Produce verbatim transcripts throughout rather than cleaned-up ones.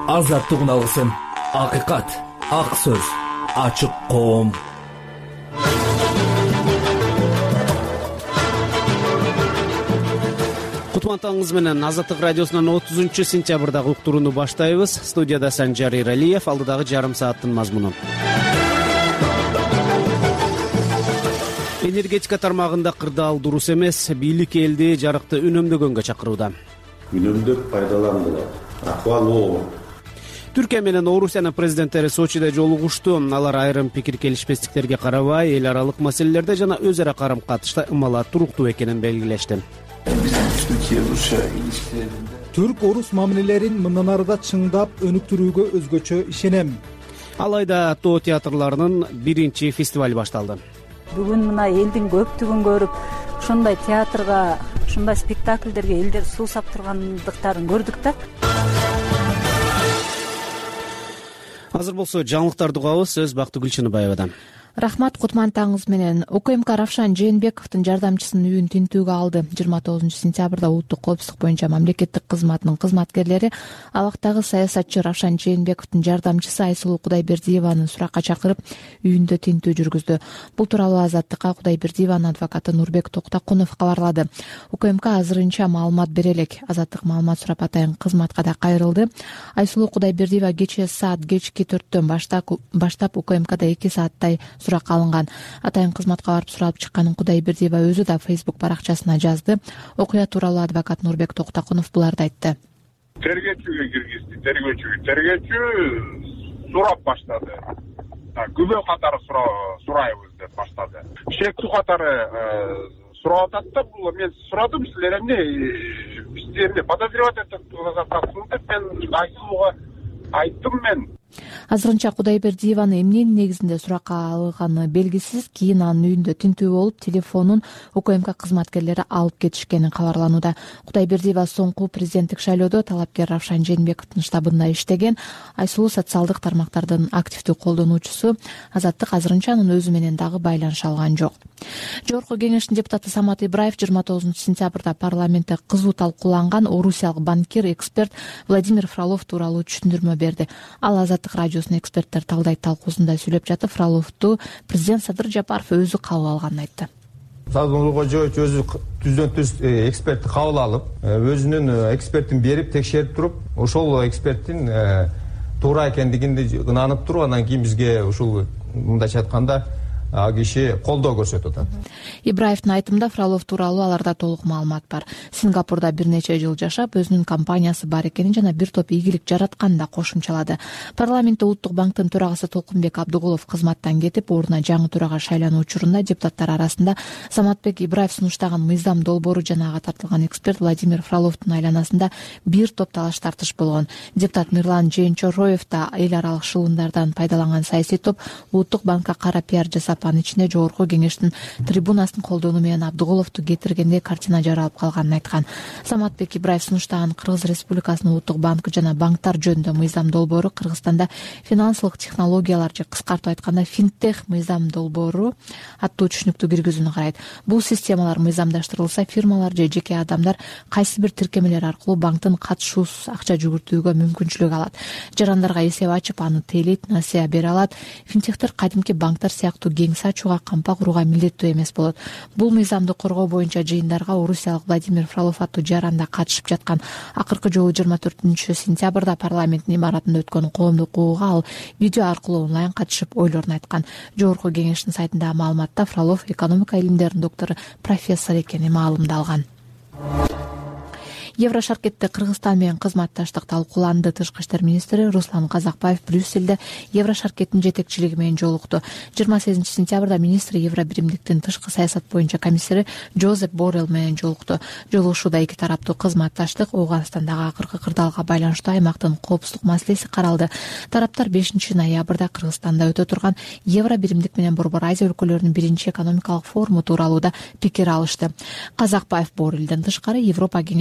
азаттыгын алгысың. Акыйкат, ак сөз, ачык коом. Кутмантаңыз менен Азаттык радиосунун отузунчу сентябрдагы уктурууну баштайбыз. Студияда Санжар Иралиев, алдыдагы жарым сааттын мазмуну. Энергетика тармагында кырдаал дурус эмес, бийлик элди жарыкты үнөмдөгөнгө чакырууда. Үнөмдөп пайдаланылат. Акыбал оор. Түркия менен Орусиянын президенттери Сочиде жолугушту. Алар айрым пикир келишпестиктерге карабай, эл аралык маселелерде жана өз ара карым-катышта ымала туруктуу экенин белгилешти. Түрк-орус мамилелерин мындан арыда чыңдап өнүктүрүүгө өзгөчө ишенем. Алайда тоо театрларынын биринчи фестивали башталды. Бүгүн мына элдин көптүгүн көрүп, ушундай театрга, ушундай спектакльдерге элдер суусап тургандыктарын көрдүк да. Азыр болсо жаңылыктарды угабыз. Сөз Бактыгүл Гүлчөнөбаевадан. Рахмат, Кутмантаңыз менен. УКМК Равшан Жээнбековдун жардамчысынын үйүн тинтүүгө алды. жыйырма тогузунчу сентябрда улуттук коопсуздук боюнча мамлекеттик кызматтын кызматкерлери абактагы саясатчы Равшан Жээнбековдун жардамчысы Айсулуу Кудайбердиеваны суракка чакырып, үйүндө тинтүү жүргүздү. Бул тууралуу Азаттыкка Кудайбердиеванын адвокаты Нурбек Токтакунов кабарлады. УКМК азырынча маалымат бере элек. Азаттык маалымат сурап атайын кызматка да кайрылды. Айсулуу Кудайбердиева кечээ саат кечки төрттөн баштап УКМКда эки сааттай суракка алынган. Атайын кызматка барып суралып чыкканын Кудайбердиева өзү да Facebook баракчасына жазды. Окуя тууралуу адвокат Нурбек Токтакунов буларды айтты. Тергөөчүгө киргизди, тергөөчү, тергөөчү сурап баштады. Күбө катары сурайбыз деп баштады. Шектүү катары сурап атат да, бул мен сурадым, силер эмне бизди подозревать этип жатасыңар деп мен Айсулууга айттым мен. Азырынча Кудайбердиеваны эмненин негизинде суракка алганы белгисиз. Кийин анын үйүндө тинтүү болуп, телефонун УКМК кызматкерлери алып кетишкени кабарланууда. Кудайбердиева соңку президенттик шайлоодо талапкер Равшан Жээнбековдун штабында иштеген. Айсулуу социалдык тармактардын активдүү колдонуучусу. Азаттык азырынча анын өзү менен дагы байланыш алган жок. Жогорку кеңештин депутаты Самат Ибраев жыйырма тогузунчу сентябрда парламентте кызуу талкууланган орусиялык банкир, эксперт Владимир Фролов тууралуу түшүндүрмө берди. Ал Азаттык радиосунун эксперттер талдайт талкуусунда сүйлөп жатып, Фроловду президент Садыр Жапаров өзү кабыл алганын айтты. Садыр Кожоевич өзү түздөн түз экспертти кабыл алып, өзүнүн экспертин берип текшерип туруп, ошол эксперттин туура экендигинди ынанып туруп, андан кийин бизге ушул мындайча айтканда а киши колдоо көрсөтүп атат. Ибраевдин айтымында Фролов тууралуу аларда толук маалымат бар. Сингапурда бир нече жыл жашап, өзүнүн компаниясы бар экенин жана бир топ ийгилик жаратканын да кошумчалады. Парламентте Улуттук банктын төрагасы Толкунбек Абдыгулов кызматтан кетип, ордуна жаңы төрага шайлануу учурунда депутаттар арасында Саматбек Ибраев сунуштаган мыйзам долбоору жана ага тартылган эксперт Владимир Фроловдун айланасында бир топ талаш тартыш болгон. Депутат Мирлан Жээнчороев да эл аралык шылуундардан пайдаланган саясий топ Улуттук банкка кара пиар жасап, анын ичинде жогорку кеңештин трибунасын колдонуу менен Абдыгуловду кетиргенде картина жаралып калганын айткан. Саматбек Ибраев сунуштаган Кыргыз Республикасынын Улуттук банкы жана банктар жөнүндө мыйзам долбоору Кыргызстанда финансылык технологиялар же кыскартып айтканда финтех мыйзам долбоору аттуу түшүнүктү киргизүүнү карайт. Бул системалар мыйзамдаштырылса, фирмалар же жеке адамдар кайсы бир тиркемелер аркылуу банктын катышуусуз акча жүгүртүүгө мүмкүнчүлүк алат. Жарандарга эсеп ачып, аны тейлейт, насыя бере алат. Финтехтер кадимки банктар сыяктуу сачууга кампа курууга милдеттүү эмес болот. Бул мыйзамды коргоо боюнча жыйындарга орусиялык Владимир Фролов аттуу жаранда катышып жаткан. Акыркы жолу жыйырма төртүнчү сентябрда парламенттин имаратында өткөн коомдук угууга ал видео аркылуу онлайн катышып ойлорун айткан. Жогорку кеңештин сайтындагы маалыматта Фролов экономика илимдеринин доктору, профессор экени маалымдалган. Еврошаркетте Кыргызстан менен кызматташтык талкууланды. Тышкы иштер министри Руслан Казакбаев Брюссельде Еврошаркеттин жетекчилиги менен жолукту. жыйырма сегизинчи сентябрда министри Евробиримдиктин тышкы саясат боюнча комиссари Жозеп Боррелл менен жолукту. Жолугушууда эки тараптуу кызматташтык, Ооганстандагы акыркы кырдаалга байланыштуу аймактын коопсуздук маселеси каралды. Тараптар бешинчи ноябрда Кыргызстанда өтө турган Евробиримдик менен Борбор Азия өлкөлөрүнүн биринчи экономикалык форуму тууралуу да пикир алышты. Казакбаев Борреллден тышкары Европа кеңешинин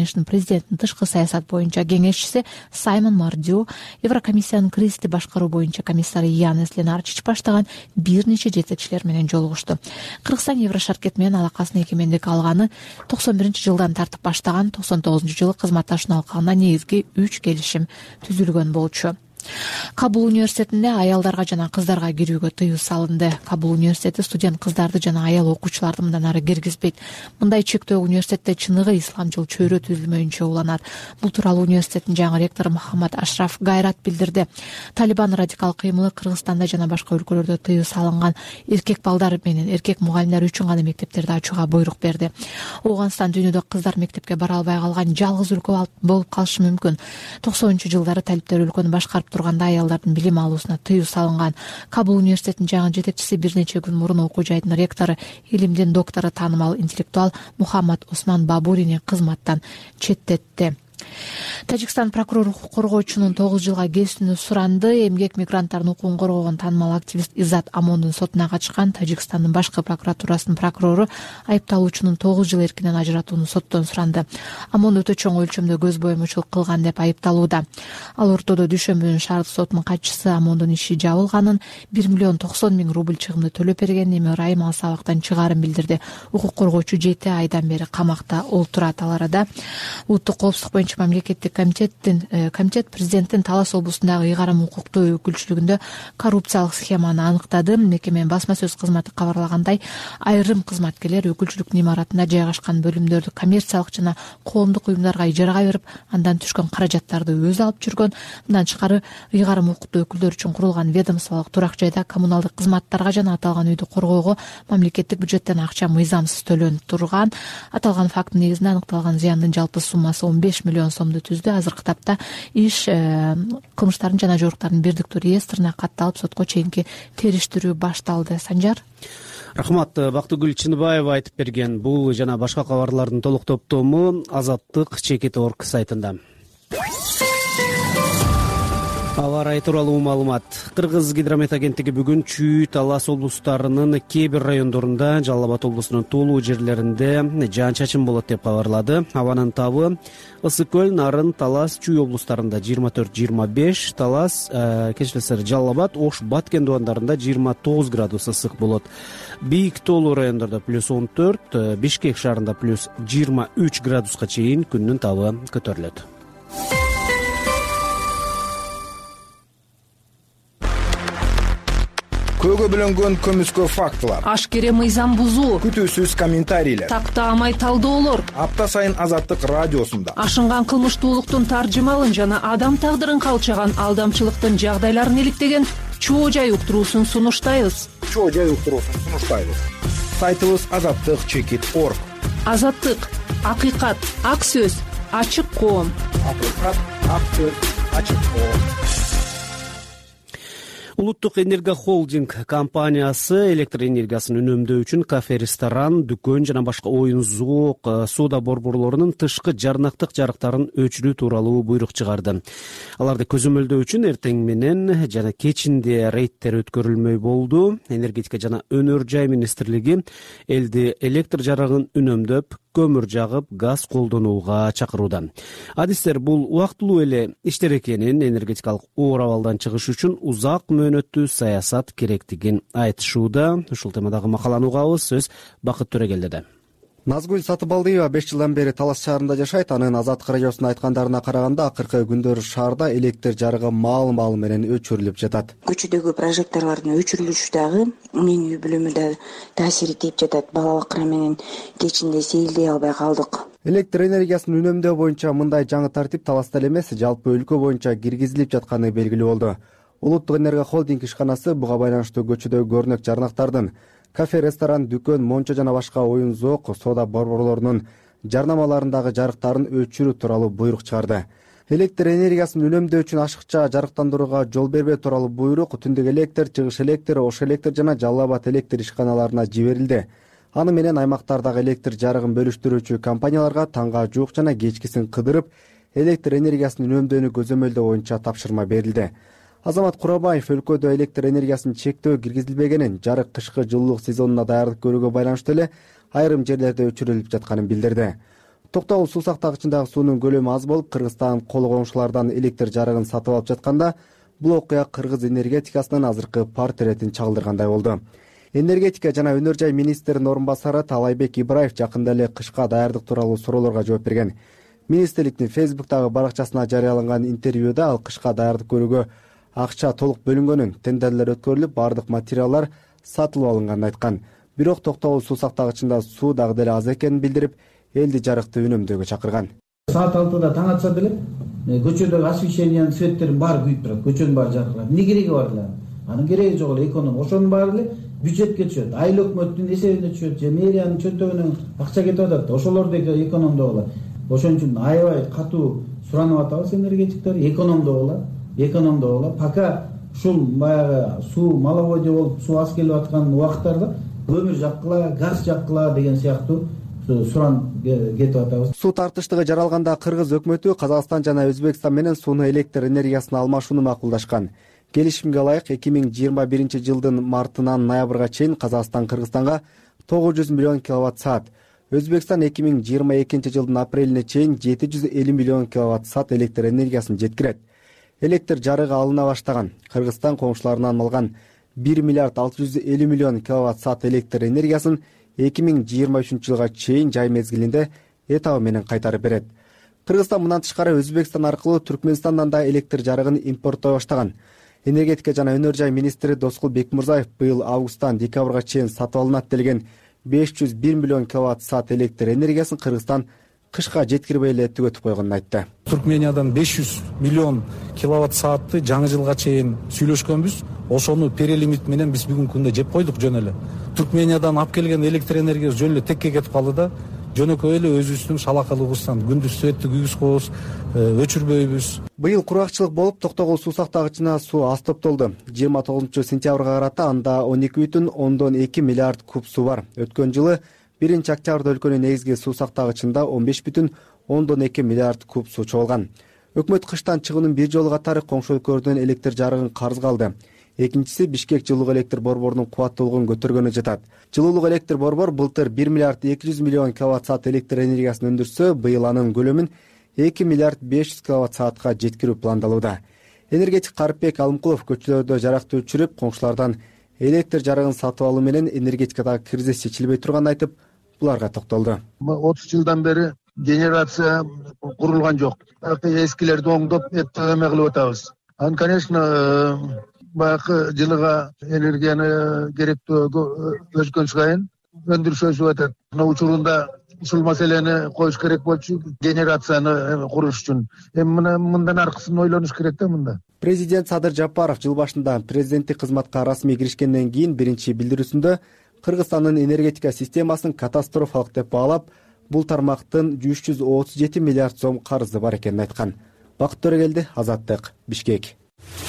президенттин тышкы саясат боюнча кеңешчиси Саймон Мардю, Еврокомиссиянын кризисти башкаруу боюнча комиссары Янис Ленарчич баштаган бир нече жетекчилер менен жолугушту. Кыргызстан Еврошаркет менен алакасын эгемендик алганы токсон биринчи жылдан тартып баштаган, токсон тогузунчу жылы кызматташууну алкагында негизги үч келишим түзүлгөн болчу. Кабул университетинде аялдарга жана кыздарга кирүүгө тыюу салынды. Кабул университети студент кыздарды жана аял окуучуларды мындан ары киргизбейт. Мындай чектөө университетте чыныгы исламчыл чөйрө түзүлмөйүнчө уланат. Бул тууралуу университеттин жаңы ректору Мухаммад Ашраф Гайрат билдирди. Талибан радикал кыймылы Кыргызстанда жана башка өлкөлөрдө тыюу салынган эркек балдар менен эркек мугалимдер үчүн гана мектептерди ачууга буйрук берди. Ооганстан дүйнөдө кыздар мектепке бара албай калган жалгыз өлкө болуп калышы мүмкүн. токсонунчу жылдары талиптер өлкөнү башкарып турганда аялдардын билим алуусуна тыюу салынган. Кабул университетинин жаңы жетекчиси бир нече күн мурун окуу жайдын ректору, илимдин доктору, таанымал интеллектуал Мухаммад Осман Бабурини кызматтан четтетти. Тажикстан прокурору укук коргоочунун тогуз жылга кесүүнү суранды. Эмгек мигранттардын укугун коргогон таанымал активист Иззат Амондун сотуна качкан Тажикстандын башкы прокуратурасынын прокурору айыпталуучунун тогуз жыл эркинен ажыратууну соттон суранды. Амон өтө чоң өлчөмдө көз боемочулук кылган деп айыпталууда. Ал ортодо дүйшөмбүнүн шаардык сотунун катчысы Амондун иши жабылганын, бир миллион токсон миң рубль чыгымды төлөп бергенин, эми ырайым ал сабактан чыгаарын билдирди. Укук коргоочу жети айдан бери камакта олтурат. Ал арада улуттук коопсуздук боюнча мамлекеттик комитеттин комитет президенттин Талас облусундагы ыйгарым укуктуу өкүлчүлүгүндө коррупциялык схеманы аныктады. Мекеменин басма сөз кызматы кабарлагандай, айрым кызматкерлер өкүлчүлүктүн имаратында жайгашкан бөлүмдөрдү коммерциялык жана коомдук уюмдарга ижарага берип, андан түшкөн каражаттарды өзү алып жүргөн. Мындан тышкары ыйгарым укуктуу өкүлдөр үчүн курулган ведомстволук турак жайда коммуналдык кызматтарга жана аталган үйдү коргоого мамлекеттик бюджеттен акча мыйзамсыз төлөнүп турган. Аталган факттын негизинде аныкталган зыяндын жалпы суммасы он беш миллион сомду түздү. Азыркы тапта иш кылмыштардын жана жоруктардын бирдиктүү реестрине катталып, сотко чейинки териштирүү башталды. Санжар. Рахмат. Бактыгүл Чыныбаева айтып берген бул жана башка кабарлардын толук топтому Азаттык чекит орг сайтында. Аба ырайы тууралуу маалымат. Кыргыз гидромет агенттиги бүгүн Чүй, Талас облустарынын кээ бир райондорунда, Жалал Абад облусунун тоолуу жерлеринде жаан-чачын болот деп кабарлады. Абанын табы Ысык көл, Нарын, Талас, Чүй облустарында жыйырма төрт жыйырма беш, Талас, кечилесер Жалал Абад, Ош, Баткен дубандарында жыйырма тогуз градус ысык болот. Бийик тоолуу райондордо плюс он төрт, Бишкек шаарында плюс жыйырма үч градуска чейин күндүн табы көтөрүлөт. Көөгө бөлөнгөн көмүскө фактылар, ашкере мыйзам бузуу, күтүүсүз комментарийлер, тактаамай талдоолор апта сайын Азаттык радиосунда ашынган кылмыштуулуктун таржымалын жана адам тагдырын калчаган алдамчылыктын жагдайларын иликтеген чоо жай уктуруусун сунуштайбыз. Чоо жай уктуруусун сунуштайбыз. Сайтыбыз азаттык чекит орг. Азаттык, акыйкат, ак сөз, ачык коом. Акыйкат, ак сөз, ачык коом. Улуттук энергия холдинг компаниясы электр энергиясын үнөмдөө үчүн кафе, ресторан, дүкөн жана башка оюн зоок, соода борборлорунун тышкы жарнактык жарыктарын өчүрүү тууралуу буйрук чыгарды. Аларды көзөмөлдөө үчүн эртең менен жана кечинде рейдтер өткөрүлмөй болду. Энергетика жана өнөр жай министрлиги элди электр жарыгын үнөмдөп, көмүр жагып, газ колдонууга чакырууда. Адистер бул убактылуу эле иштер экенин, энергетикалык оор абалдан чыгыш үчүн узак мөөнөттүү саясат керектигин айтышууда. Ушул темадагы макаланы угабыз. Сөз Бакыт Төрөгелдеде. Назгүл Сатыбалдиева беш жылдан бери Талас шаарында жашайт. Анын Азаттык радиосунун айткандарына караганда, акыркы күндөр шаарда электр жарыгы маал-маал менен өчүрүлүп жатат. Көчөдөгү прожекторлордун өчүрүлүшү дагы менин үй бүлөмө да таасир этип жатат. Бала бакыра менен кечинде сейилдей албай калдык. Электр энергиясын үнөмдөө боюнча мындай жаңы тартип Таласта эле эмес, жалпы өлкө боюнча киргизилип жатканы белгилүү болду. Улуттук энергия холдинг ишканасы буга байланыштуу көчөдөгү көрнөк жарнактардын кафе, ресторан, дүкөн, мончо жана башка оюн зоок, соода борборлорунун жарнамаларындагы жарыктарын өчүрүү тууралуу буйрук чыгарды. Электр энергиясын үнөмдөө үчүн ашыкча жарыктандырууга жол бербөө тууралуу буйрук Түндүк электр, Чыгыш электр, Ош электр жана Жалал Абад электр ишканаларына жиберилди. Аны менен аймактардагы электр жарыгын бөлүштүрүүчү компанияларга таңга жуук жана кечкисин кыдырып электр энергиясын үнөмдөөнү көзөмөлдөө боюнча тапшырма берилди. Азамат Курабаев өлкөдө электр энергиясын чектөө киргизилбегенин, жарык кышкы жылуулук сезонуна даярдык көрүүгө байланыштуу эле айрым жерлерде өчүрүлүп жатканын билдирди. Токтогул суу сактагычындагы суунун көлөмү аз болуп, Кыргызстан кол коңшулардан электр жарыгын сатып алып жатканда бул окуя кыргыз энергетикасынын азыркы портретин чагылдыргандай болду. Энергетика жана өнөр жай министринин орун басары Таалайбек Ибраев жакында эле кышка даярдык тууралуу суроолорго жооп берген. Министрликтин Фейсбуктагы баракчасына жарыяланган интервьюда ал кышка даярдык көрүүгө акча толук бөлүнгөнүн, тендерлер өткөрүлүп, баардык материалдар сатылып алынганын айткан. Бирок Токтогул суу сактагычында суу дагы деле аз экенин билдирип, элди жарыкты үнөмдөөгө чакырган. Саат алтыда таң атса деле көчөдөгү освещениянын светтерин баары күйүп турат, көчөнүн баары жаркырайт. Эмне кереги бар эле? Анын кереги жок эле, эконом. Ошонун баары эле бюджетке түшөт. Айыл өкмөттүн эсебине түшөт, же мэриянын чөнтөгүнөн акча кетип атат. Ошолорду экономдоо болот. Ошон үчүн аябай катуу суранып атабыз энергетиктер, экономдоо болот, экономдоо болот. Пока ушул баягы суу маловодье болуп, суу аз келип аткан убакыттарда көмүр жаккыла, газ жаккыла деген сыяктуу суранып кетип атабыз. Суу тартыштыгы жаралганда Кыргыз өкмөтү Казакстан жана Өзбекстан менен сууну электр энергиясына алмашууну макулдашкан. Келишимге ылайык эки миң жыйырма биринчи жылдын мартынан ноябрга чейин Казакстан Кыргызстанга тогуз жүз миллион киловатт саат, Өзбекстан эки миң жыйырма экинчи жылдын апрелине чейин жети жүз элүү миллион киловатт саат электр энергиясын жеткирет. Электр жарыгы алына баштаган. Кыргызстан коңшуларынан алган бир миллиард алты жүз элүү миллион киловатт саат электр энергиясын эки миң жыйырма үчүнчү жылга чейин жай мезгилинде этабы менен кайтарып берет. Кыргызстан мындан тышкары Өзбекстан аркылуу Түркмөнстандан да электр жарыгын импорттой баштаган. Энергетика жана өнөр жай министри Доскул Бекмурзаев быйыл августтан декабрга чейин сатып алынат делген беш жүз бир миллион киловатт саат электр энергиясын Кыргызстан кышка жеткирбей эле түгөтүп койгонун айтты. Түркмениядан беш жүз миллион киловатт саатты жаңы жылга чейин сүйлөшкөнбүз. Ошону перелимит менен биз бүгүнкү күндө жеп койдук жөн эле. Түркмениядан алып келген электр энергиясы жөн эле текке кетип калды да, жөнөкөй эле өзүбүздүн шалакылыгыбыздан күндүз светти күйгүз коебуз, өчүрбөйбүз. Быйыл кургакчылык болуп, Токтогул суу сактагычына суу аз топтолду. жыйырма тогузунчу сентябрга карата анда он эки бүтүн ондон эки миллиард куб суу бар. Өткөн жылы биринчи октябрда өлкөнүн негизги суу сактагычында он беш бүтүн ондон эки миллиард куб суу чогулган. Өкмөт кыштан чыгуунун бир жолу катары коңшу өлкөлөрдөн электр жарыгын карызга алды. Экинчиси Бишкек жылуулук электр борборунун кубаттуулугун көтөргөнү жатат. Жылуулук электр борбор былтыр бир миллиард эки жүз миллион киловатт саат электр энергиясын өндүрсө, быйыл анын көлөмүн эки миллиард беш жүз киловатт саатка жеткирүү пландалууда. Энергетик Карипбек Алымкулов көчөлөрдө жаракты өчүрүп, коңшулардан электр жарыгын сатып алуу менен энергетикадагы кризис чечилбей турганын айтып, буларга токтолду. отуз жылдан бери генерация курулган жок. Эскилерди оңдоп, эптеме кылып атабыз. Ан, конечно, баягы жылыга энергияны керектөөгө өскөн сайын өндүрүш өсүп атат. Мына учурунда ушул маселени коюш керек болчу, генерацияны куруш үчүн. Эми мына мындан аркысын ойлонуш керек да мында. Президент Садыр Жапаров жыл башында президенттик кызматка расмий киришкенден кийин биринчи билдирүүсүндө Кыргызстандын энергетика системасын катастрофалык деп баалап, бул тармактын үч жүз отуз жети миллиард сом карызы бар экенин айткан. Бакыт Төрөгелди, Азаттык, Бишкек.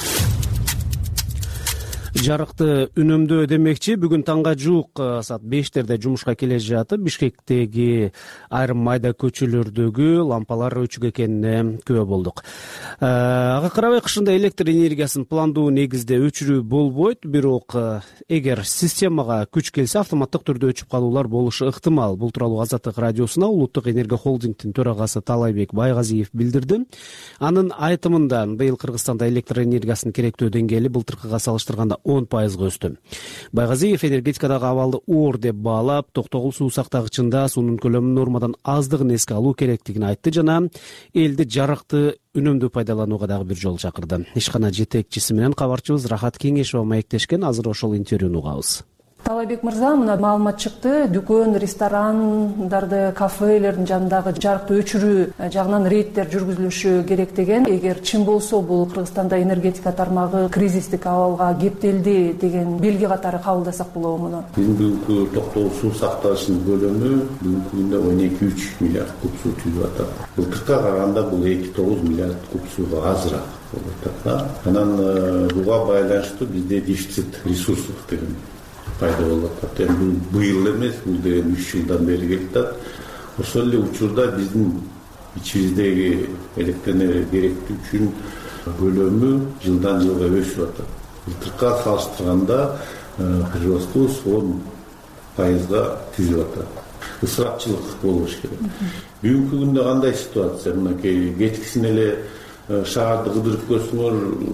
Жарыкты үнөмдөө демекчи, бүгүн таңга жуук саат бештерде жумушка келе жатып, Бишкектеги айрым майда көчөлөрдөгү лампалар өчүк экенине күбө болдук. Ага карабай кышында электр энергиясын пландуу негизде өчүрүү болбойт, бирок эгер системага күч келсе, автоматтык түрдө өчүп калуулар болушу ыктымал. Бул тууралуу Азаттык радиосуна Улуттук энергия холдингдин төрагасы Таалайбек Байгазиев билдирди. Анын айтымында быйыл Кыргызстанда электр энергиясынын керектөө деңгээли былтыркыга салыштырганда он пайызга өстү. Байгазиев энергетикадагы абалды оор деп баалап, Токтогул суу сактагычында суунун көлөмү нормадан аздыгын эске алуу керектигин айтты жана элди жарыкты үнөмдүү пайдаланууга дагы бир жолу чакырды. Ишкана жетекчиси менен кабарчыбыз Рахат Кеңешова маектешкен. Азыр ошол интервьюну угабыз. Таалайбек мырза, мына маалымат чыкты. Дүкөн, ресторандарды, кафелердин жанындагы жарыкты өчүрүү жагынан рейдтер жүргүзүлүшү керек деген. Эгер чын болсо, бул Кыргызстанда энергетика тармагы кризистик абалга кептелди деген белги катары кабылдасак болобу муну? Бүгүнкү Токтогул суу сактагычынын көлөмү бүгүнкү күндө он эки үч миллиард куб суу түзүп атат. Былтыркыга караганда бул эки тогуз миллиард куб сууга азыраак болуп атат. Анан буга байланыштуу бизде дефицит ресурсов деген пайда болуп атат. Эми быйыл эмес, бул деген үч жылдан бери келип атат. Ошол эле учурда биздин ичибиздеги электр энергия керектүү үчүн көлөмү жылдан жылга өсүп атат. Былтыркыга салыштырганда производствобуз он пайызга түзүп атат. ысырапчылык болбош керек. Бүгүнкү күндө кандай ситуация? Мынакей кечкисин эле шаарды кыдырып көрсөңөр,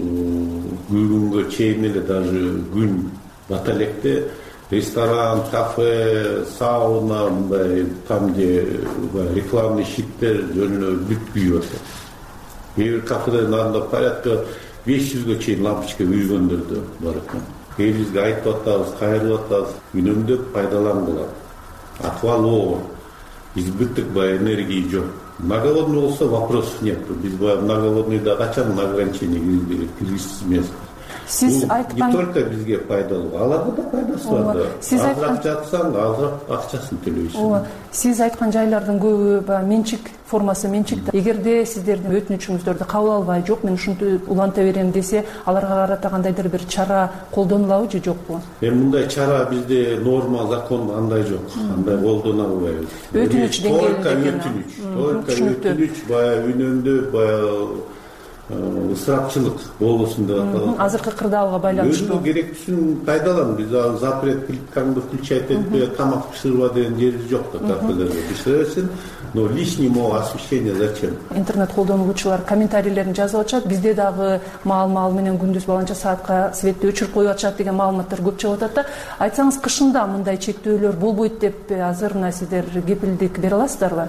күнгө чейин эле даже күн бата электе ресторан, кафе, сауна, мындай там где рекламный щиттер жөн эле бүт күйүп атат. Кээ бир кафелердин порядка беш жүзгө чейин лампочка күйгөндөр да бар экен. Кээ бизге айтып атабыз, кайрылып атабыз, үнөмдөп пайдалангыла. Акыбал оор. Избыток баягы энергии жок. Многоводный болсо вопросов нет. Биз баягы многоводныйда качан ограничение киргизсиз эмес. Сиз айткан не только бизге пайдалуу, аларга да пайдасы бар да. Сиз айткан жатсаң, азыраак акчасын төлөйсүң. Ооба, сиз айткан жайлардын көбү баягы менчик формасы менчик. Эгерде сиздердин өтүнүчүңүздөрдү кабыл албай, жок мен ушинтип уланта берем десе, аларга карата кандайдыр бир чара колдонулабы же жокпу? Эми мындай чара бизде норма, закон андай жок. Андай колдоно албайбыз. Өтүнүч деңгээлинде өтүнүч, только өтүнүч, баягы үнөмдөө, баягы ысырапчылык болбосун деп аталат. Азыркы кырдаалга байланыштуу. Өзүнө керектүүсүн пайдалан. Биз запрет плиткаңды включать этпе, тамак пышырба деген жерибиз жок да, кафелерде пышырасың, но лишнему освещение зачем? Интернет колдонуучулар комментарийлерин жазып атышат. Бизде дагы маал-маал менен күндүз баланча саатка светти өчүрүп коюп атышат деген маалыматтар көп чыгып атат да. Айтсаңыз, кышында мындай чектөөлөр болбойт деп азыр мына сиздер кепилдик бере аласыздарбы?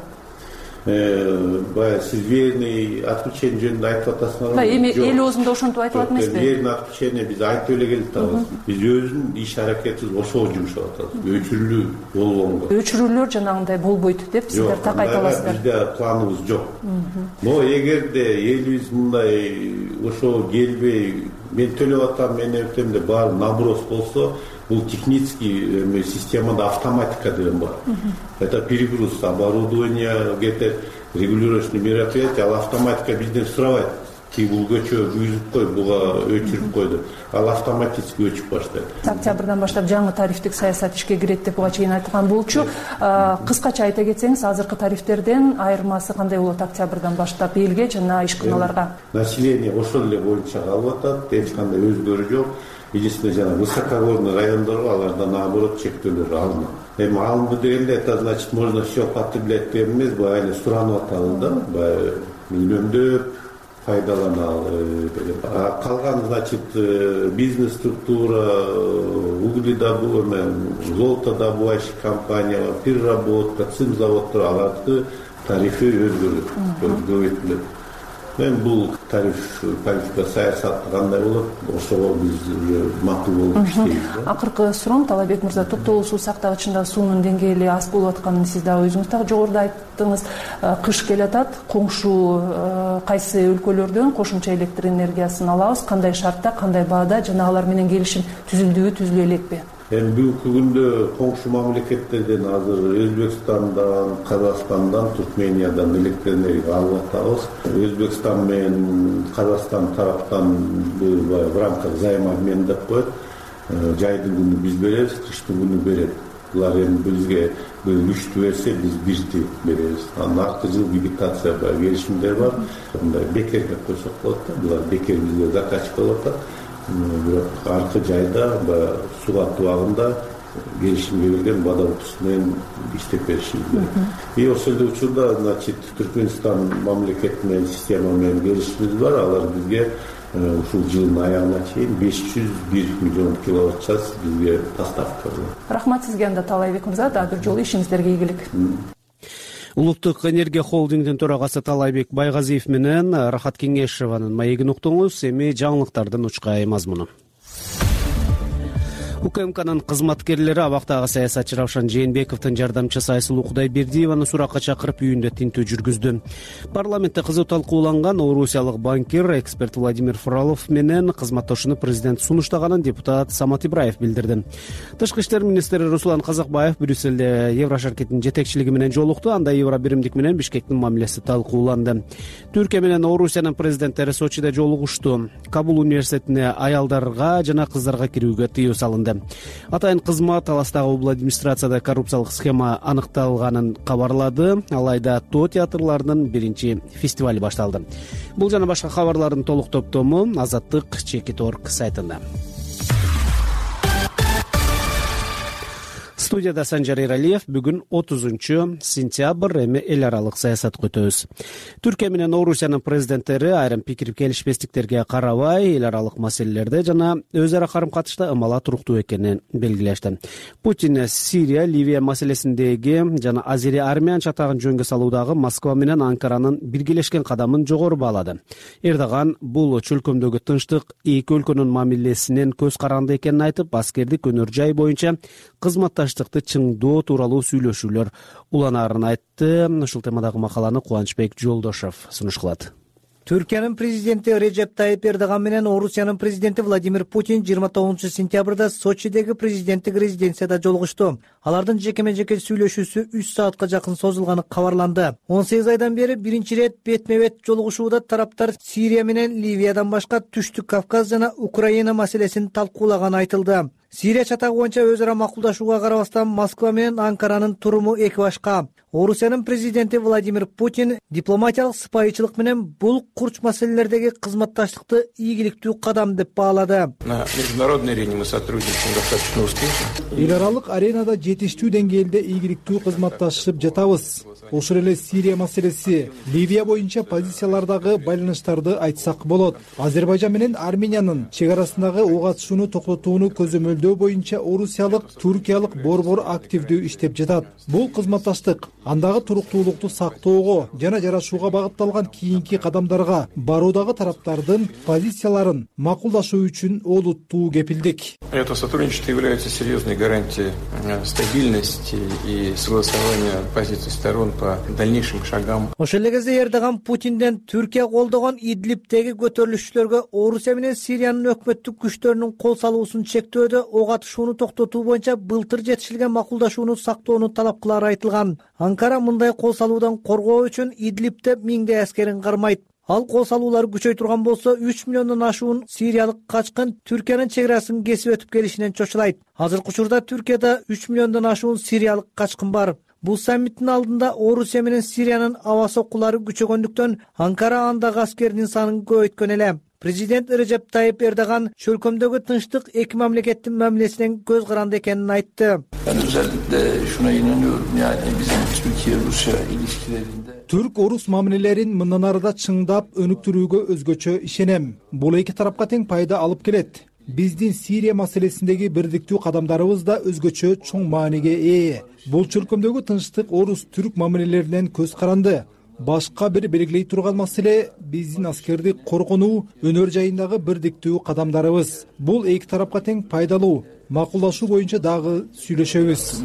Баягы сиз верный отключение жөнүндө айтып атасыңар. Эми эл оозунда ошентип айтылат эмеспи? Верный отключение биз айтып эле келип атабыз. Биз өзүнүн иш аракетибиз ошого жумшап атабыз. Өчүрүлүү болбогонго. Өчүрүүлөр жанагындай болбойт деп сиздер так айта аласыздар. Бизде планыбыз жок. Но эгерде элибиз мындай ошого келбей, мен төлөп атам, мен өтөм деп баары наброс болсо, бул технический системада автоматика деген бар. Это перегруз оборудования, где-то регулировочный мероприятие, ал автоматика бизден сурабайт. Ки бул көчө күйзүп кой, буга өчүрүп койду. Ал автоматически өчүп баштайт. Октябрдан баштап жаңы тарифтик саясат ишке кирет деп буга чейин айтылган болчу. Кыскача айта кетсеңиз, азыркы тарифтерден айырмасы кандай болот октябрдан баштап элге жана ишканаларга? Население ошол эле боюнча калып атат, эч кандай өзгөрүү жок. Единственное, жана высокогорный райондорго аларда наоборот чектөөлөр алынат. Эми алынды дегенде, это значит можно все потреблять деген эмес, баягы эле суранып атабыз да, баягы үнөмдөп пайдаланалы. Калган, значит, бизнес структура, угледобываемая, золотодобывающая компания, переработка, цинк заводдор, алардын тарифи өзгөрөт, көбөйтүлөт. Мен бул тариф политика саясаты кандай болот, ошого биз макул болуп иштейбиз. Акыркы суроом, Талайбек мырза, токтогул суу сактагычында суунун деңгээли аз болуп атканын сиз дагы өзүңүз дагы жогоруда айттыңыз. Кыш келатат, коңшу кайсы өлкөлөрдөн кошумча электр энергиясын алабыз, кандай шартта, кандай баада, жана алар менен келишим түзүлдүбү, түзүлө элекпи? Эми бүгүнкү күндө коңшу мамлекеттерден азыр Өзбекстандан, Казакстандан, Туркмениядан электр энергия алып атабыз. Өзбекстан менен Казакстан тараптан в рамках взаимообмена деп коет. Жайдын күнү биз беребиз, кыштын күнү берет. Булар эми бизге үчтү берсе, биз бирди беребиз. Анан аркы жыл вегетация бар, келишимдер бар. Мындай бекерге койсок болот да, булар бекер бизге заказчик болуп атат. Бирок аркы жайда суга убагында келишимге келген водовод менен иштеп беришибиз керек. И ошол эле учурда, значит, Түркмөнстан мамлекети менен система менен келишимибиз бар. Алар бизге ушул жылдын аягына чейин беш жүз бир миллион киловатт час бизге поставка кылат. Рахмат сизге анда, Талайбек мырза, дагы бир жолу ишиңиздерге ийгилик. Улуттук энергия холдингдин төрагасы Талайбек Байгазиев менен Рахат Кеңешеванын маегин уктуңуз. Эми жаңылыктардын учкай мазмуну. УКМКнын кызматкерлери абактагы саясатчы Равшан Жээнбековдун жардамчысы Айсулуу Кудайбердиеваны суракка чакырып үйүндө тинтүү жүргүздү. Парламентте кызуу талкууланган орусиялык банкир, эксперт Владимир Фролов менен кызматташууну президент сунуштаганын депутат Самат Ибраев билдирди. Тышкы иштер министри Руслан Казакбаев Брюссельде Еврошаркеттин жетекчилиги менен жолукту. Анда Евро биримдик менен Бишкектин мамилеси талкууланды. Түркия менен Орусиянын президенттери Сочиде жолугушту. Кабул университетине аялдарга жана кыздарга кирүүгө тыюу салынды. Атайын кызмат Таластагы обл администрацияда коррупциялык схема аныкталганын кабарлады. Алайда тоо театрларынын биринчи фестивали башталды. Бул жана башка кабарлардын толук топтому Азаттык чекит точка орг сайтында. Студияда Санжар Эралиев. Бүгүн отузунчу сентябрь, эми эл аралык саясатка өтөбүз. Түркия менен Орусиянын президенттери айрым пикир келишпестиктерге карабай эл аралык маселелерде жана өз ара карым-катышта ымала туруктуу экенин белгилешти. Путин Сирия, Ливия маселесиндеги жана Азери армиян чатагын жөнгө салуудагы Москва менен Анкаранын биргелешкен кадамын жогору баалады. Эрдоган бул чөлкөмдөгү тынчтык эки өлкөнүн мамилесинен көз каранды экенин айтып, аскердик өнөр жай боюнча кызматташтыкты чыңдоо тууралуу сүйлөшүүлөр уланаарын айтты. Ушул темадагы макаланы Кубанычбек Жолдошев сунуш кылат. Түркиянын президенти Режеп Тайип Эрдоган менен Орусиянын президенти Владимир Путин жыйырма тогузунчу сентябрда Сочидеги президенттик резиденцияда жолугушту. Алардын жекеме-жеке сүйлөшүүсү үч саатка жакын созулганы кабарланды. он сегиз айдан бери биринчи ирет бетме-бет жолугушууда тараптар Сирия менен Ливиядан башка Түштүк Кавказ жана Украина маселесин талкуулаганы айтылды. Сирия чатагы боюнча өз ара макулдашууга карабастан Москва менен Анкаранын туруму эки башка. Орусиянын президенти Владимир Путин дипломатиялык сыпайычылык менен бул курч маселелердеги кызматташтыкты ийгиликтүү кадам деп баалады. На международной арене мы сотрудничаем достаточно успешно. Эл аралык аренада жетиштүү деңгээлде ийгиликтүү кызматташып жатабыз. Ошол эле Сирия маселеси, Ливия боюнча позициялардагы байланыштарды айтсак болот. Азербайжан менен Армениянын чек арасындагы ок атышууну токтотууну көзөмөлдөө боюнча орусиялык, туркиялык борбор активдүү иштеп жатат. Бул кызматташтык андагы туруктуулукту сактоого жана жарашууга багытталган кийинки кадамдарга баруудагы тараптардын позицияларын макулдашуу үчүн олуттуу кепилдик. Это сотрудничество является серьезной гарантией стабильности и согласования позиций сторон по дальнейшим шагам. Ошол эле кезде Эрдоган Путинден Түркия колдогон Идлибтеги көтөрүлүштөргө Орусия менен Сириянын өкмөттүк күчтөрүнүн кол салуусун чектөөдө ок атышууну токтотуу боюнча былтыр жетишилген макулдашууну сактоону талап кылары айтылган. Анкара мындай кол салуудан коргоо үчүн Идлибте миңдей аскерин кармайт. Ал кол салуулар күчөй турган болсо үч миллиондон ашуун сириялык качкын Түркиянын чек арасын кесип өтүп келишинен чочулайт. Азыркы учурда Түркияда үч миллиондон ашуун сириялык качкын бар. Бул саммиттин алдында Орусия менен Сириянын аба соккулары күчөгөндүктөн Анкара андагы аскердин санын көбөйткөн эле. Президент Режеп Тайип Эрдоган чөлкөмдөгү тынчтык эки мамлекеттин мамилесинен көз каранды экенин айтты. Ben özellikle şuna inanıyorum, yani bizim Türkiye-Rusya ilişkilerinde Türk-Orus мамилелерин мындан арыда чыңдап өнүктүрүүгө өзгөчө ишенем. Бул эки тарапка тең пайда алып келет. Биздин Сирия маселесиндеги бирдиктүү кадамдарыбыз да өзгөчө чоң мааниге ээ. Бул чөлкөмдөгү тынчтык Орус-Түрк мамилелеринен көз каранды. Башка бир белгилей турган маселе биздин аскерди коргонуу, өнөр жайындагы бирдиктүү кадамдарыбыз. Бул эки тарапка тең пайдалуу. Макулдашуу боюнча дагы сүйлөшөбүз.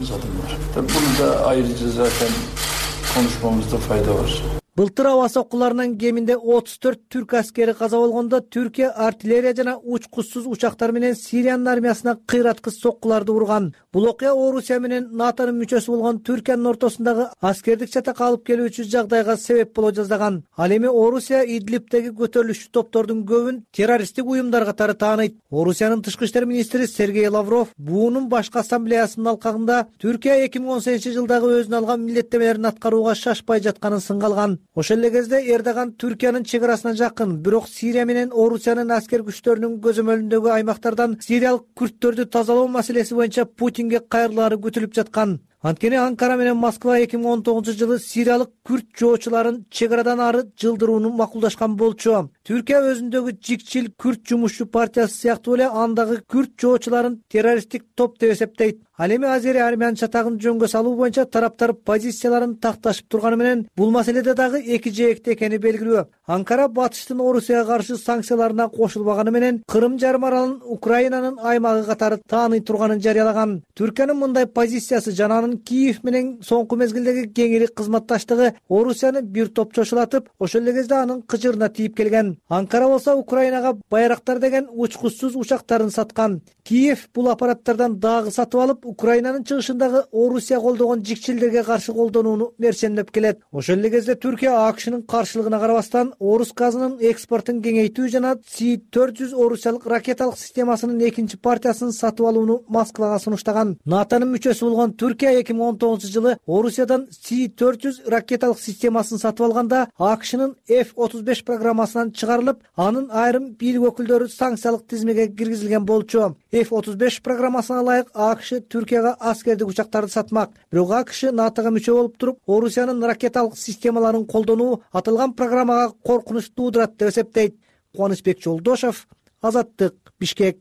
Bunu da ayrıca zaten konuşmamızda fayda var. Былтыр аба соккуларынын кеминде отуз төрт түрк аскери каза болгондо Түркия артиллерия жана учкучсуз учактар менен Сириянын армиясына кыйраткыч соккуларды урган. Бул окуя Орусия менен НАТОнун мүчөсү болгон Түркиянын ортосундагы аскердик чатак алып келүүчү жагдайга себеп боло жаздаган. Ал эми Орусия Идлибтеги көтөрүлүшчү топтордун көбүн террористтик уюмдар катары тааныйт. Орусиянын тышкы иштер министри Сергей Лавров буунун башкы ассамблеясынын алкагында Түркия эки миң он сегизинчи жылдагы өзүнө алган милдеттемелерин аткарууга шашпай жатканын сынгалган. Ошол эле кезде Эрдоган Түркиянын чек арасына жакын, бирок Сирия менен Орусиянын аскер күчтөрүнүн көзөмөлүндөгү аймактардан сириялык күрттөрдү тазалоо маселеси боюнча Путинге кайрылаары күтүлүп жаткан. Анткени Анкара менен Москва эки миң он тогузунчу жылы сириялык күрт жоочуларын чек арадан ары жылдырууну макулдашкан болчу. Түркия өзүндөгү жикчил күрт жумушчу партиясы сыяктуу эле андагы күрт жоочуларын террористтик топ деп эсептейт. Ал эми Азери армиянын чатагын жөнгө салуу боюнча тараптар позицияларын такташып турганы менен бул маселеде дагы эки жээкте экени белгилүү. Анкара батыштын Орусияга каршы санкцияларына кошулбаганы менен Кырым жарым аралын Украинанын аймагы катары тааный турганын жарыялаган. Түркиянын мындай позициясы жана Киев менен соңку мезгилдеги кеңири кызматташтыгы Орусияны бир топ чочулатып, ошол эле кезде анын кыжырына тийип келген. Анкара болсо Украинага байрактар деген учкучсуз учактарын саткан. Киев бул аппараттардан дагы сатып алып, Украинанын чыгышындагы Орусия колдогон жикчилдерге каршы колдонууну мерчемдеп келет. Ошол эле кезде Түркия АКШнын каршылыгына карабастан Орус газынын экспортун кеңейтүү жана Си төрт жүз орусиялык ракеталык системасынын экинчи партиясын сатып алууну Москвага сунуштаган. НАТОнун мүчөсү болгон Түркия эки миң он тогузунчу жылы Орусиядан Си төрт жүз ракеталык системасын сатып алганда АКШнын эф отуз беш программасынан чыгарылып, анын айрым бийлик өкүлдөрү санкциялык тизмеге киргизилген болчу. эф отуз беш программасына ылайык АКШ Түркияга аскердик учактарды сатмак. Бирок АКШ НАТОго мүчө болуп туруп, Орусиянын ракеталык системаларын колдонуу аталган программага коркунуч туудурат деп эсептейт. Кубанычбек Жолдошов, Азаттык, Бишкек.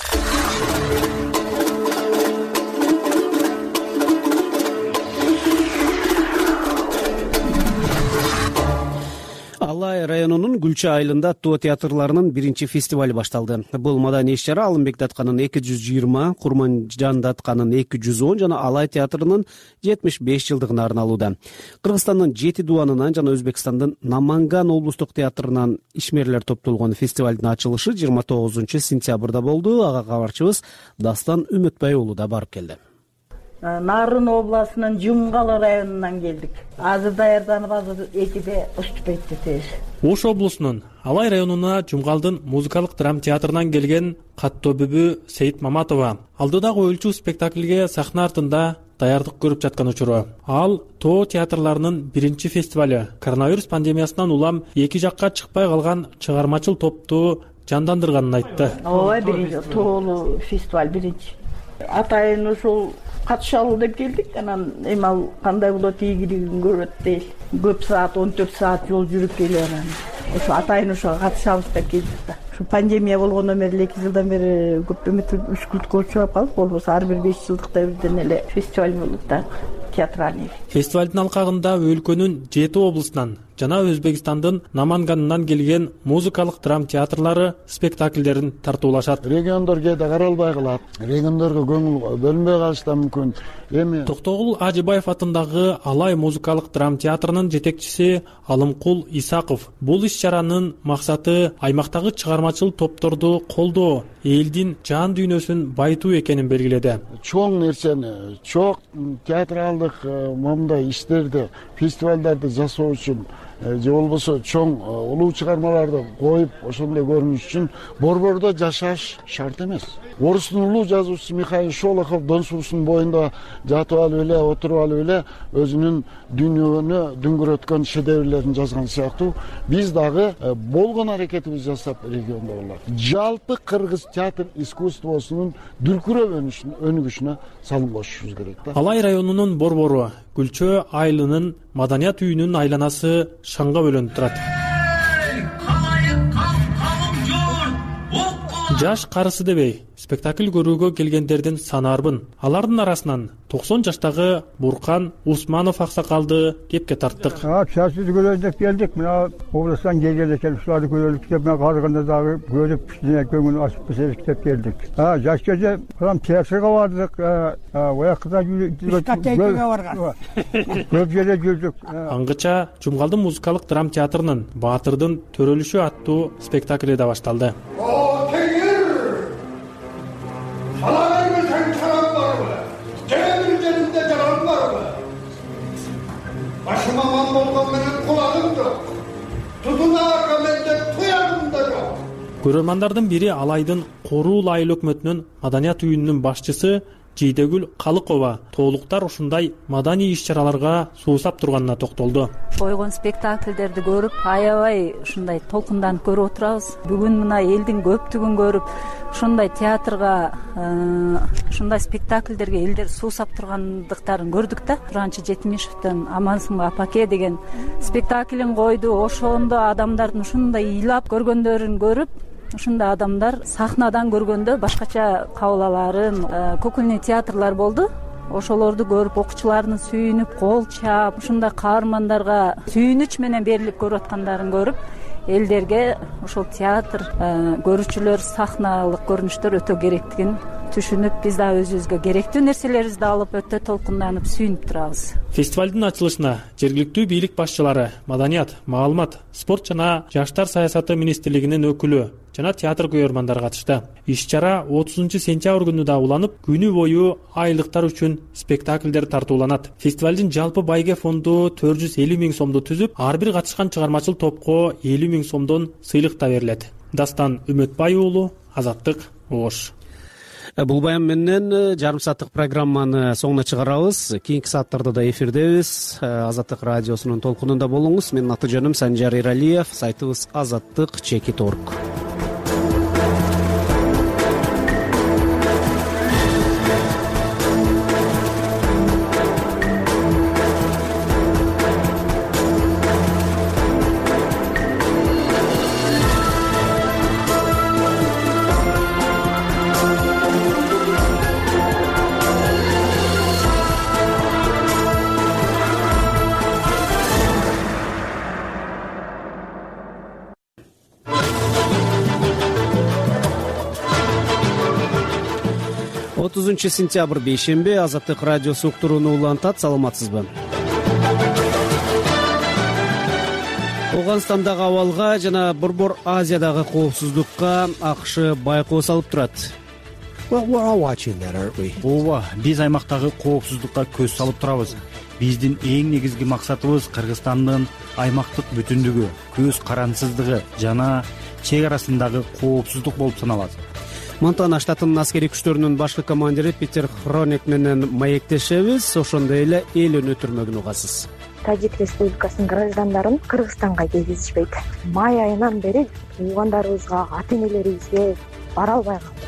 Алай районунун Гүлчө айылында Тоо театрларынын биринчи фестивали башталды. Бул маданий иш-чара Алымбек Датканын эки жүз жыйырма, Курманжан Датканын эки жүз он жана Алай театрынын жетимиш беш жылдыгына арналууда. Кыргызстандын жети дубанынан жана Өзбекстандын Наманган облустук театрынан ишмерлер топтолгон фестивалдын ачылышы жыйырма тогузунчу сентябрда болду. Ага кабарчыбыз Дастан Үмөтбай уулу да барып келди. Нарын областынын Жумгалы районунан келдик. Азыр даярданып, азыр экиде учуп кетти. Ош облусунун Алай районуна Жумгалдын музыкалык драм театрынан келген Каттобүбү Сейит Маматова алдыдагы өлчү спектакльге сахна артында даярдык көрүп жаткан учуру. Ал Тоо театрларынын биринчи фестивали коронавирус пандемиясынан улам эки жакка чыкпай калган чыгармачыл топту жандандырганын айтты. Ооба, биринчи Тоолуу фестиваль биринчи. Атайын ушул катышалуу деп келдик. Анан эми ал кандай болот, ийгилигин көрөт дейт. Көп саат, он төрт саат жол жүрүп келип анан ошо атайын ошого катышабыз деп келдик да. Ушу пандемия болгондон бери эки жылдан бери көп эме мүшкүлдүккө учурап калдык. Болбосо ар бир беш жылдыкта бирден эле фестиваль болот да, театральный. Фестивалдын алкагында өлкөнүн жети облусунан жана Өзбекстандын Наманганынан келген музыкалык драм театрлары спектакльдерин тартуулашат. Региондор кээде каралбай калат. Региондорго көңүл бөлүнбөй калышы да мүмкүн. Эми Токтогул Ажыбаев атындагы Алай музыкалык драм театрынын жетекчиси Алымкул Исаков бул иш-чаранын максаты аймактагы чыгармачыл топторду колдоо, элдин жан дүйнөсүн байытуу экенин белгиледи. Чоң нерсени, чоң театралдык момундай иштерди, фестивалдарды жасоо үчүн же болбосо чоң улуу чыгармаларды коюп ошондой көрүнүш үчүн борбордо жашаш шарт эмес. Орустун улуу жазуучусу Михаил Шолохов Дон суусунун боюнда жатып алып эле, отуруп алып эле өзүнүн дүйнөнү дүңгүрөткөн шедеврлерин жазган сыяктуу биз дагы болгон аракетибизди жасап региондо болот. Жалпы кыргыз театр искусствосунун дүркүрөп өнүгүшүнө салым кошушубуз керек да. Алай районунун борбору Гүлчө айылынын маданият үйүнүн айланасы шаңга бөлөнүп турат. Жаш карысы дебей спектакль көрүүгө келгендердин саны арбын. Алардын арасынан токсон жаштагы Буркан Усманов аксакалды кепке тарттык. Театрды көрөлүк деп келдик. Мына областан келген экен, ушуларды көрөлүк деп мен карыганда дагы көрүп, кичине көңүл ачып кетелик деп келдик. А, жаш кезде прям театрга бардык. Оякта дискотекага барган. Көп жерде жүрдүк. Аңгыча Жумгалдын музыкалык драм театрынын Баатырдын төрөлүшү аттуу спектакли да башталды. Başıma man olgan benim kulağım yok. Tutuna akamet'te tuyarım da yok. Көрөрмандардын бири Алайдын Коруул айыл өкмөтүнүн маданият үйүнүнүн башчысы Жийдегүл Калыкова тоолуктар ушундай маданий иш-чараларга суусап турганына токтолду. Койгон спектакльдерди көрүп, аябай ушундай толкунданып көрүп отурабыз. Бүгүн мына элдин көптүгүн көрүп, ушундай театрга, ушундай спектакльдерге элдер суусап тургандыктарын көрдүк да. Туранчы Жетимишевдин Амансың апаке деген спектаклин койду. Ошондо адамдардын ушундай ыйлап көргөндөрүн көрүп, ушундай адамдар сахнадан көргөндө башкача кабыл аларын, кукольный театрлар болду. Ошолорду көрүп, окуучулардын сүйүнүп, кол чаап, ушундай каармандарга сүйүнүч менен берилип көрүп аткандарын көрүп, элдерге ошол театр, көрүүчүлөр сахналык көрүнүштөр өтө керектигин түшүнүп, биз да өзүбүзгө керектүү нерселерибизди алып өтө толкунданып сүйүнүп турабыз. Фестивалдын ачылышына жергиликтүү бийлик башчылары, маданият, маалымат, спорт жана жаштар саясаты министрлигинин өкүлү жана театр көрөрмандар катышты. Иш-чара отузунчу сентябрь күнү да уланып, күнү бою айылдыктар үчүн спектакльдер тартууланат. Фестивалдын жалпы байге фонду төрт жүз элүү миң сомду түзүп, ар бир катышкан чыгармачыл топко элүү миң сомдон сыйлык да берилет. Дастан Үмөтбай уулу, Азаттык, Ош. Бул баян менен жарым сааттык программаны соңуна чыгарабыз. Кийинки сааттарда да эфирдебиз. Азаттык радиосунун толкунунда болуңуз. Менин аты жөнүм Санжар Иралиев. Сайтыбыз азаттык чекит орг. отузунчу сентябрь бейшемби. Азаттык радиосу уктурууну улантат. Саламатсызбы? Ооганстандагы абалга жана Борбор Азиядагы коопсуздукка АКШ байкоо салып турат. Ооба, биз аймактагы коопсуздукка көз салып турабыз. Биздин эң негизги максатыбыз Кыргызстандын аймактык бүтүндүгү, көз карансыздыгы жана чек арасындагы коопсуздук болуп саналат. Монтана штатынын аскерий күчтөрүнүн башкы командири Питер Хроник менен маектешебиз. Ошондой эле эл өнөтүрмөгүн угасыз. Тажик Республикасынын граждандарын Кыргызстанга киргизишпейт. Май айынан бери туугандарыбызга, ата-энелерибизге бара албай калдык.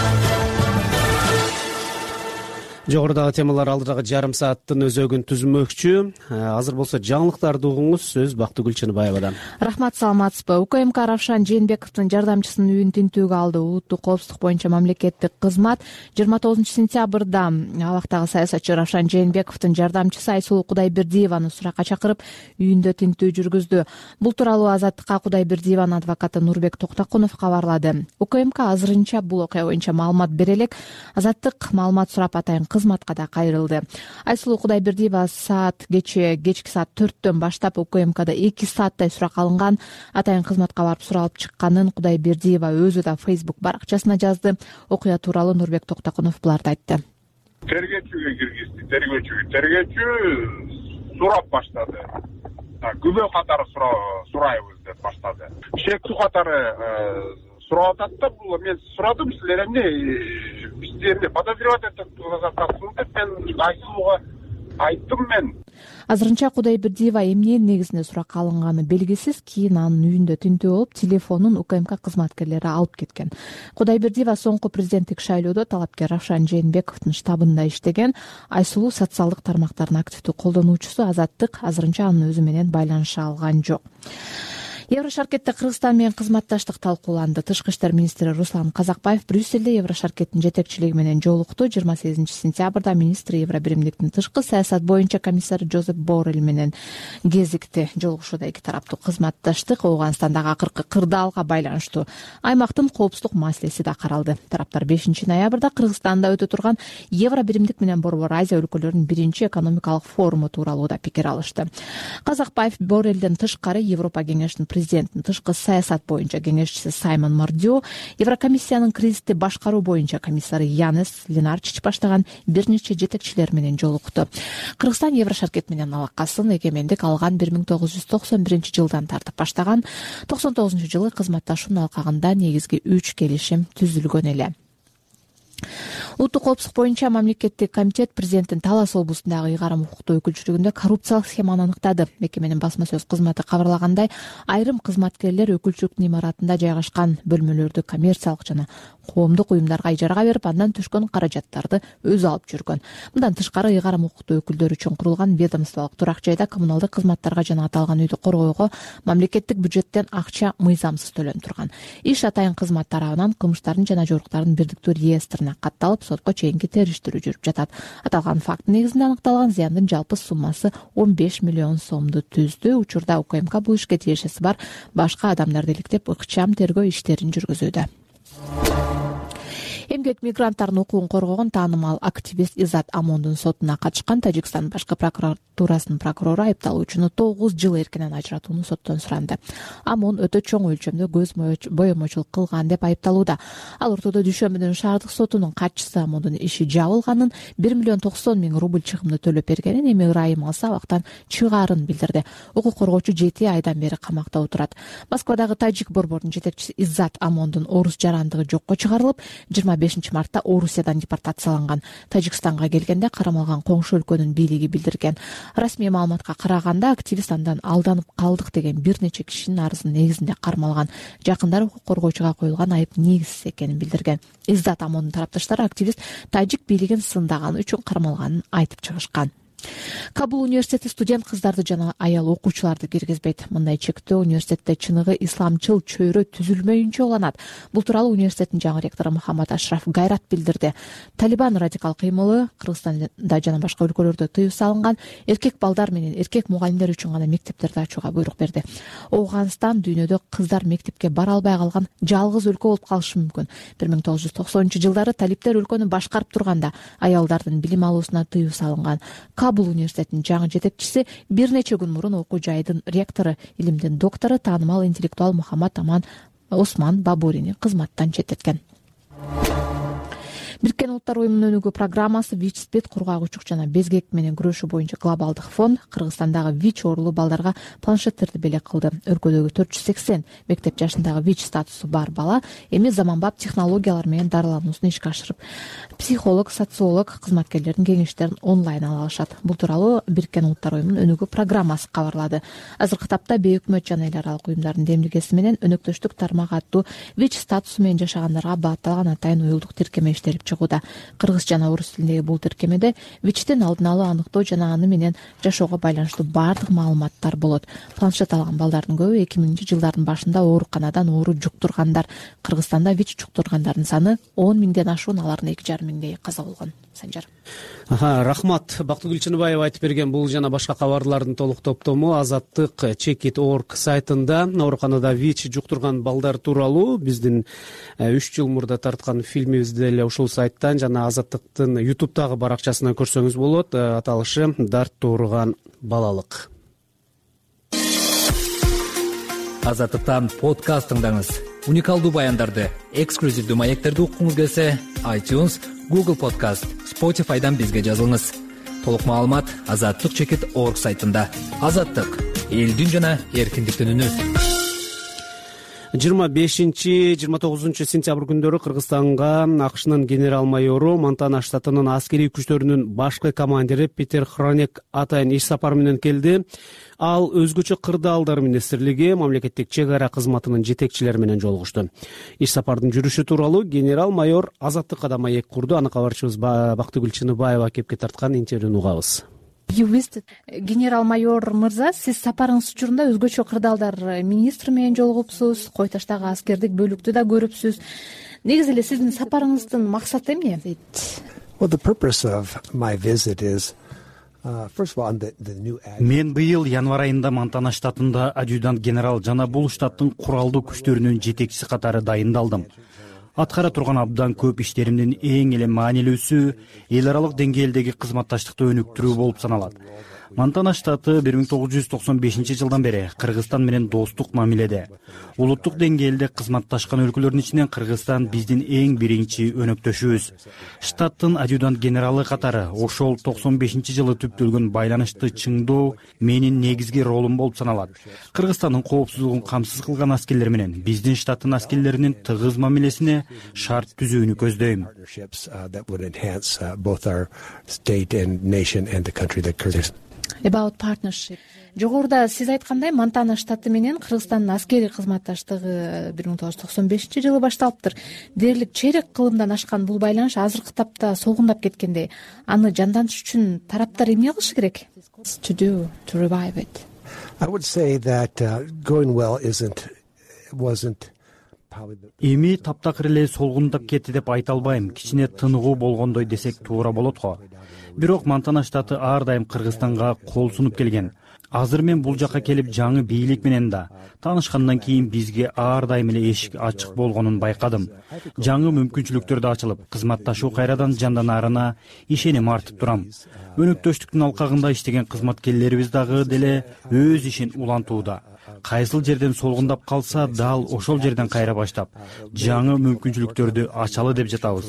Жогорудагы темалар алдыдагы жарым сааттын өзөгүн түзмөкчү. Азыр болсо жаңылыктарды угуңуз. Сөз Бактыгүл Чыныбаевадан. Рахмат, саламатсызбы? УКМК Равшан Жээнбековдун жардамчысынын үйүн тинтүүгө алды. Улуттук коопсуздук боюнча мамлекеттик кызмат жыйырма тогузунчу сентябрда абактагы саясатчы Равшан Жээнбековдун жардамчысы Айсулуу Кудайбердиеваны суракка чакырып, үйүндө тинтүү жүргүздү. Бул тууралуу Азаттыкка Кудайбердиеванын адвокаты Нурбек Токтокунов кабарлады. УКМК азырынча бул окуя боюнча маалымат бере элек. Азаттык маалымат сурап атайын кызматка да кайрылды. Айсулуу Кудайбердиева саат кечээ кечки саат төрттөн баштап УКМКда эки сааттай сурак алынган. Атайын кызматка барып суралып чыкканын Кудайбердиева өзү да Facebook баракчасына жазды. Окуя тууралуу Нурбек Токтокунов буларды айтты. Тергөөчүгө киргизди, тергөөчүгө. Тергөөчү сурап баштады. Күбө катары сурайбыз деп баштады. Шектүү катары сурап атат. Бул мен сурадым, силер эмне бизде подозревать этип жатасыз деп мен Айсулууга айттым мен. Азырынча Кудайбердиева эмне негизинде суракка алынганы белгисиз. Кийин анын үйүндө тинтүү болуп, телефонун УКМК кызматкерлери алып кеткен. Кудайбердиева соңку президенттик шайлоодо талапкер Равшан Жээнбековдун штабында иштеген. Айсулуу социалдык тармактардын активдүү колдонуучусу. Азаттык азырынча анын өзү менен байланыша алган жок. Еврошаркетте Кыргызстан менен кызматташтык талкууланды. Тышкы иштер министри Руслан Казакбаев Брюссельде Еврошаркеттин жетекчилиги менен жолукту. жыйырма сегизинчи сентябрда министр Евробиримдиктин тышкы саясат боюнча комиссары Жозеп Боррель менен кезикти. Жолугушууда эки тараптуу кызматташтык, Ооганстандагы акыркы кырдаалга байланыштуу аймактын коопсуздук маселеси да каралды. Тараптар бешинчи ноябрда Кыргызстанда өтө турган Евробиримдик менен Борбор Азия өлкөлөрүнүн биринчи экономикалык форуму тууралуу да пикир алышты. Казакбаев Боррелден тышкары Европа кеңешинин президенттин тышкы саясат боюнча кеңешчиси Саймон Мордио, Еврокомиссиянын кризисти башкаруу боюнча комиссары Янис Ленарчич баштаган бир нече жетекчилер менен жолукту. Кыргызстан Еврошаркет менен алакасын эгемендик алган бир миң тогуз жүз токсон биринчи жылдан тартып баштаган. токсон тогузунчу жылы кызматташуунун алкагында негизги үч келишим түзүлгөн эле. Улуттук коопсуздук боюнча мамлекеттик комитет президенттин Талас облусундагы ыйгарым укуктуу өкүлчүлүгүндө коррупциялык схеманы аныктады. Мекеменин басма сөз кызматы кабарлагандай, айрым кызматкерлер өкүлчүлүктүн имаратында жайгашкан бөлмөлөрдү коммерциялык жана коомдук уюмдарга ижарага берип, андан түшкөн каражаттарды өзү алып жүргөн. Мындан тышкары ыйгарым укуктуу өкүлдөр үчүн курулган ведомстволук турак жайда коммуналдык кызматтарга жана аталган үйдү коргоого мамлекеттик бюджеттен акча мыйзамсыз төлөнүп турган. Иш атайын кызмат тарабынан кылмыштардын жана жоруктардын бирдиктүү реестрине катталып, сотко чейинки териштирүү жүрүп жатат. Аталган факт негизинде аныкталган зыяндын жалпы суммасы он беш миллион сомду түздү. Учурда УКМК бул ишке тиешеси бар башка адамдарды иликтеп, ыкчам тергөө иштерин жүргүзүүдө. Эмгек мигранттардын укугун коргогон таанымал активист Иззат Амондун сотуна катышкан Тажикстан башкы прокуратурасынын прокурору айыпталуучуну тогуз жыл эркинен ажыратууну соттон суранды. Амон өтө чоң өлчөмдө көз боемочулук кылган деп айыпталууда. Ал ортодо дүйшөмбүдүн шаардык сотунун катчысы Амондун иши жабылганын, бир миллион токсон миң рубль чыгымды төлөп бергенин, эми ырайым алса абактан чыгаарын билдирди. Укук коргоочу жети айдан бери камакта отурат. Москвадагы Тажик борборунун жетекчиси Иззат Амондун орус жарандыгы жокко чыгарылып, жыйырма жыйырма бешинчи мартта Орусиядан депортацияланган. Тажикстанга келгенде карамалган коңшу өлкөнүн бийлиги билдирген. Расмий маалыматка караганда активист андан алданып калдык деген бир нече кишинин арызынын негизинде кармалган. Жакындары укук коргоочуга коюлган айып негизсиз экенин билдирген. Издат Амондун тарапташтары активист тажик бийлигин сындаганы үчүн кармалганын айтып чыгышкан. Кабул университети студент кыздарды жана аял окуучуларды киргизбейт. Мындай чектөө университетте чыныгы исламчыл чөйрө түзүлмөйүнчө уланат. Бул тууралуу университеттин жаңы ректору Мухаммад Ашраф Гайрат билдирди. Талибан радикал кыймылы Кыргызстанда жана башка өлкөлөрдө тыюу салынган эркек балдар менен эркек мугалимдер үчүн гана мектептерди ачууга буйрук берди. Ооганстан дүйнөдө кыздар мектепке бара албай калган жалгыз өлкө болуп калышы мүмкүн. бир миң тогуз жүз токсонунчу жылдары талиптер өлкөнү башкарып турганда аялдардын билим алуусуна тыюу салынган. Кабул университетинин жаңы жетекчиси бир нече күн мурун окуу жайдын ректору, илимдин доктору, таанымал интеллектуал Мухаммад Аман Осман Бабурини кызматтан четтеткен. Бириккен Улуттар уюмунун өнүгүү программасы ВИЧ СПИД кургагучук жана безгек менен күрөшүү боюнча глобалдык фонд Кыргызстандагы ВИЧ оорулуу балдарга планшеттерди белек кылды. Өлкөдөгү төрт жүз сексен мектеп жашындагы ВИЧ статусу бар бала эми заманбап технологиялар менен дарылануусун ишке ашырып, психолог, социолог кызматкерлердин кеңештерин онлайн ала алышат. Бул тууралуу Бириккен Улуттар уюмунун өнүгүү программасы кабарлады. Азыркы тапта бейөкмөт жана эл аралык уюмдардын демилгеси менен өнөктөштүк тармагы аттуу ВИЧ статусу менен жашагандарга баатталган атайын уюлдук тиркеме иштелип чыгууда. Кыргыз жана орус тилиндеги бул тиркемеде ВИЧтин алдын алуу, аныктоо жана аны менен жашоого байланыштуу баардык маалыматтар болот. Планшет алган балдардын көбү эки миңинчи жылдардын башында ооруканадан оору жуктургандар. Кыргызстанда ВИЧ жуктургандардын саны он миңден ашуун, алардын эки жарым миңдеги каза болгон. Санжар. Аха, рахмат. Бактыгүл Чыныбаева айтып берген бул жана башка кабарлардын толук топтому Азаттык чекит точка орг сайтында ооруканада ВИЧ жуктурган балдар тууралуу биздин үч жыл мурда тарткан фильмибизди деле ушул сайттан жана Азаттыктын ютубтагы баракчасынан көрсөңүз болот. Аталышы дарт тууруган балалык. Азаттыктан подкаст тыңдаңыз. Уникалдуу баяндарды, эксклюзивдүү маектерди уккуңуз келсе, iTunes, Google Podcast, Spotify'дан бизге жазылыңыз. Толук маалымат азаттык чекит точка орг сайтында. Азаттык — элдин жана эркиндиктин үнү. жыйырма бешинчи жыйырма тогузунчу сентябрь күндөрү Кыргызстанга АКШнын генерал-майору, Монтана штатынын аскерий күчтөрүнүн башкы командири Питер Хронек атайын иш сапары менен келди. Ал өзгөчө кырдаалдар министрлиги, мамлекеттик чек ара кызматынын жетекчилери менен жолугушту. Иш сапардын жүрүшү тууралуу генерал-майор Азаттыкка да маек курду. Аны кабарчыбыз Бактыгүл Чыныбаева кепке тарткан интервьюну угабыз. Генерал-майор мырза, сиз сапарыңыз учурунда өзгөчө кырдаалдар министри менен жолугупсуз, Кой таштагы аскердик бөлүктү да көрүпсүз. Негизи эле сиздин сапарыңыздын максаты эмне? Мен быйыл январь айында Монтана штатында адъютант генерал жана бул штаттын куралдуу күчтөрүнүн жетекчиси катары дайындалдым. Аткара турган абдан көп иштеримдин эң эле маанилүүсү эл аралык деңгээлдеги кызматташтыкты өнүктүрүү болуп саналат. Монтана штаты бир миң тогуз жүз токсон бешинчи жылдан бери Кыргызстан менен достук мамиледе. Улуттук деңгээлде кызматташкан өлкөлөрдүн ичинен Кыргызстан биздин эң биринчи өнөктөшүбүз. Штаттын адъютант генералы катары ошол токсон бешинчи жылы түптөлгөн байланышты чыңдоо менин негизги ролум болуп саналат. Кыргызстандын коопсуздугун камсыз кылган аскерлер менен биздин штаттын аскерлеринин тыгыз мамилесине шарт түзүүнү көздөйм. About partnership. Жогоруда сиз айткандай, Монтана штаты менен Кыргызстандын аскерий кызматташтыгы бир миң тогуз жүз токсон бешинчи жылы башталыптыр. Дээрлик чейрек кылымдан ашкан бул байланыш азыркы тапта солгундап кеткендей. Аны жандантыш үчүн тараптар эмне кылышы керек? To do to revive it. I would say that uh, going well isn't wasn't Эми таптакыр эле солгундап кетти деп айта албайм. Кичине тыныгуу болгондой десек туура болот го. Бирок Монтана штаты ар дайым Кыргызстанга кол сунуп келген. Азыр мен бул жакка келип жаңы бийлик менен да таанышкандан кийин бизге ар дайым эле эшик ачык болгонун байкадым. Жаңы мүмкүнчүлүктөр да ачылып, кызматташуу кайрадан жанданаарына ишеним артып турам. Өнөктөштүктүн алкагында иштеген кызматкерлерибиз дагы деле өз ишин улантууда. Кайсыл жерден солгундап калса, дал ошол жерден кайра баштап, жаңы мүмкүнчүлүктөрдү ачалы деп жатабыз.